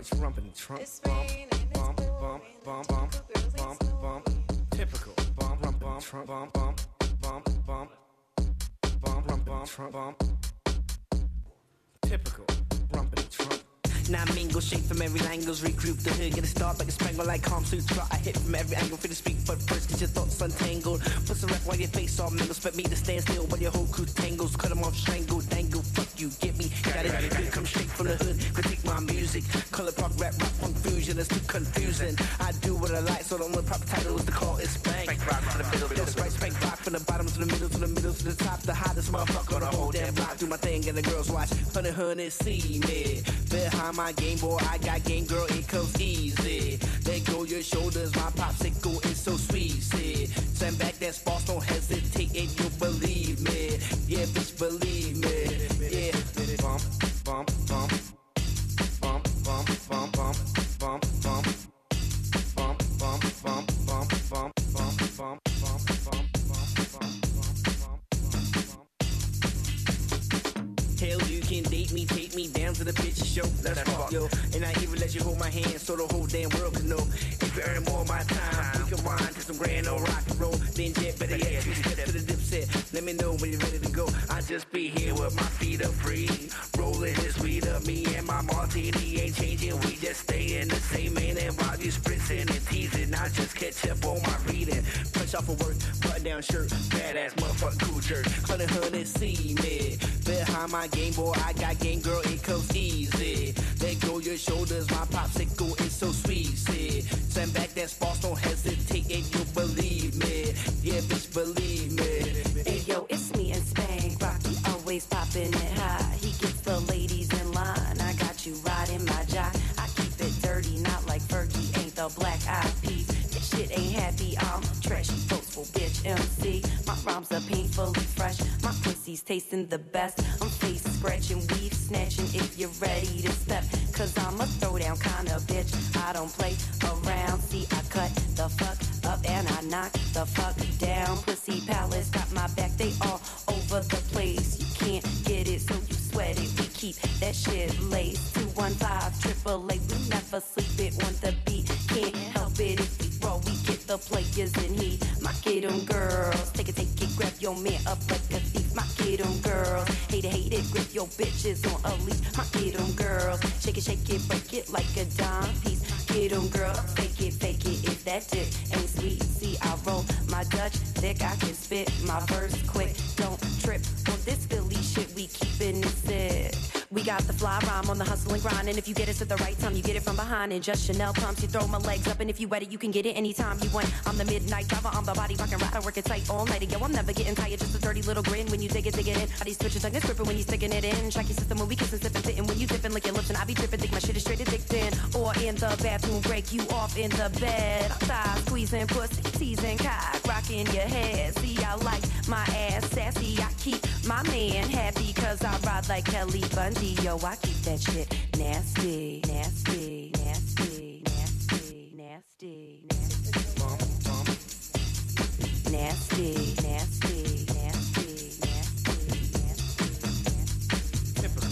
Trump and Trump. Bump, bump, bump, bump, bump, bump, bump. Typical. Bump, bump, bump, Trump, bump, bump, bump, bump, bump, bump, bump, Trump, bump. Typical. Bump and Trump. Now I mingle, shape from every angles, regroup the hood, get a start like a spangle, like Calm Sutra. I hit from every angle, for the speak, but first get your thoughts untangled. Put some rap while your face all mingle, expect me to stand still while your whole crew tangles. Cut them off, strangle, dangle, fuck you, get me. Got it, good, come straight from the hood, critique my music. Color pop, rap, funk fusion, it's too confusing. I do what I like, so the only proper title is to call it spank. Spank rock to the middle, that's right, spank rock from the bottom to the middle, to the middle, to the top. The hottest motherfucker on the whole damn block. Do my thing and the girls watch, honey, see me. Behind my Game Boy, I got game, girl, it comes easy. Let go your shoulders, my popsicle is so sweet. See, send back that sparks, don't hesitate, and you'll believe me. Yeah, bitch, believe me. Yeah. Bump, bump, bump, bump, bump, bump, bump, bump, bump, bump, bump, bump, bump, bump, bump, bump, bump, Hell, you can date me, take me down to the picture show. Let's fuck, yo. And I even let you hold my hand so the whole damn world can know. If you earn more of my time, we can wind to some grand old rock and roll. Then jet, better yet, two step to the dipset. Let me know when you're ready to go. I just be here with my feet up free. Rolling this weed up, me and my martini ain't changing. We just stay in the same lane. And while you spritzing and teasing, I just catch up on my reading. Punch off of work, button down shirt, badass motherfucking cool shirt. Honey, see me. Behind my Game Boy, I got game, girl, it comes easy. Let go your shoulders, my popsicle is so sweet. See, send back that sparks, don't hesitate, and you'll believe me. Yeah, bitch, believe me. Hey yo, it's me and Spank Rocky, always popping it high. He gets the ladies in line. I got you riding my jock. I keep it dirty, not like Fergie, ain't the Black Eyed Peas. This shit ain't happy, I'm a trashy, boastful bitch MC. My rhymes are painfully fresh, my pussy's tasting the best. I'm face scratching, weave snatching if you're ready to step. Cause I'm a throwdown kind of bitch, I don't play around. See, I cut the fuck up and I knock the fuck down. Pussy palace got my back, they all over the place. You can't get it, so you sweat it. We keep that shit laced. 215-888, we never sleep it on the beat. Can't help it if we roll, we get the players in heat. My get 'em girls, take it, grab your man up like a thief. My get 'em girls, hate it, grip your bitches on a leash. My get 'em girls, shake it, break it like a dime piece. Get 'em girls, fake it, if that dick ain't sweet. See, I roll my Dutch dick, I can spit my verse quick. Don't trip on this Philly shit, we keepin' it sick. We got the fly rhyme on the hustle and grind, and if you get it at the right time, you get it from behind. And just Chanel pumps, you throw my legs up, and if you wet it, you can get it anytime you want. I'm the midnight driver, I'm the body rockin' rider, work it tight all night. And yo, I'm never getting tired, just a dirty little grin when you dig it in. All these switches like this gripping when you sticking it in. Track your system when we kissin', sippin', sittin', when you dippin', lick your lips, and I be trippin', think my shit is straight addicted. Or in the bathroom, break you off in the bed. Outside, squeezing pussy, teasing cock, rocking your head. See, I like my ass sassy, I keep my man happy, cause I ride like Kelly Bundy. Yo, I keep that shit nasty, nasty, nasty, nasty, nasty, nasty. Bump, bump. Nasty, nasty, nasty, nasty, nasty. Typical.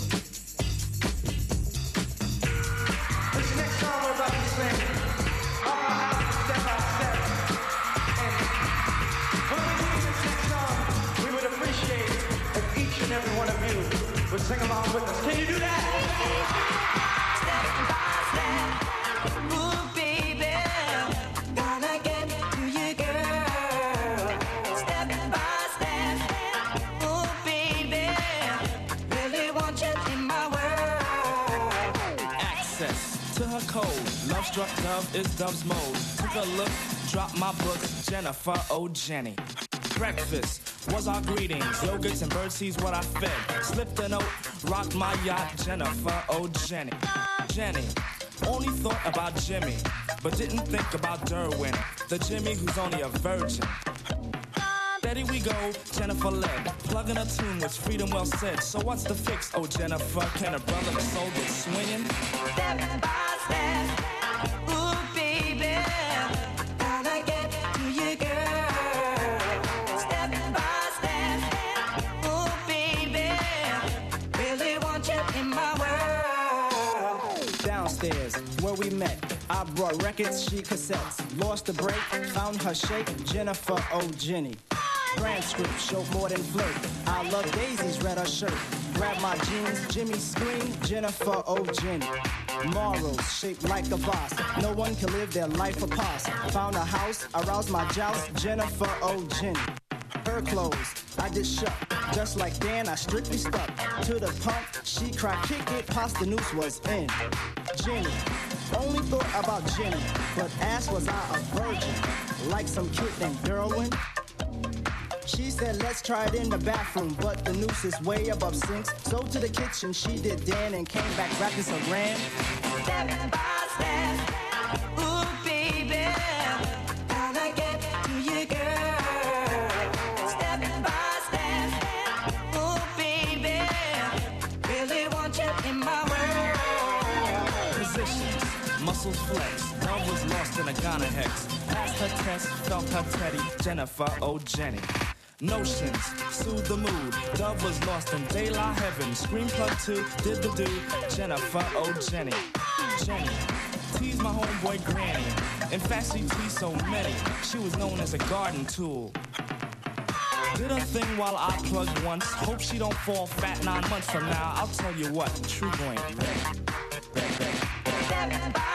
This next song we're about to sing, I'm gonna have to step by step. And when we do this next song, we would appreciate if each and every one of you would sing along with us. Can you do that? Step by step, ooh baby, gonna get to you, girl. Step by step, ooh baby, really want you in my world. Access to her code. Love struck Dove is Dove's mode. Took a look, dropped my book, Jennifer, oh Jenny. Breakfast was our greetings. Yogurts and birdseeds what I fed. Slipped a note, rocked my yacht, Jennifer, oh Jenny. Jenny only thought about Jimmy, but didn't think about Derwin, the Jimmy who's only a virgin. Steady we go, Jennifer led, plugging a tune which Freedom well said. So what's the fix, oh Jennifer? Can a brother and soul get swinging? Step by step, ooh baby, gonna get to you, girl. Step by step, ooh baby, really want you in my world. Downstairs, met. I brought records, she cassettes. Lost the break, found her shape, Jennifer O'Jenny. Brand script, showed more than flirt. I love daisies, read her shirt. Grab my jeans, Jimmy scream, Jennifer O'Jenny. Morals, shaped like a boss. No one can live their life apart. Found a house, aroused my joust, Jennifer O'Jenny. Her clothes, I just shut. Just like Dan, I strictly stuck to the pump. She cried, kick it, past the noose was in. Jenny, only thought about Jenny, but ass was I a virgin, like some kid named Derwin. She said, let's try it in the bathroom, but the noose is way above sinks. So to the kitchen she did Dan and came back rapping some ran. Step by step, ooh baby, gotta get to you, girl. Step by step, ooh baby, really want you in my world. Positions, muscles flex. Love was lost in a Ghana hex. Passed her test, felt her teddy, Jennifer O'Jenny. Notions, soothe the mood. Dove was lost in daylight heaven. Scream plug 2, did the do. Jennifer O'Jenny. Jenny, teased my homeboy Granny. In fact, she teased so many. She was known as a garden tool. Did a thing while I plugged once. Hope she don't fall fat 9 months from now. I'll tell you what, true boy ain't ready. Step by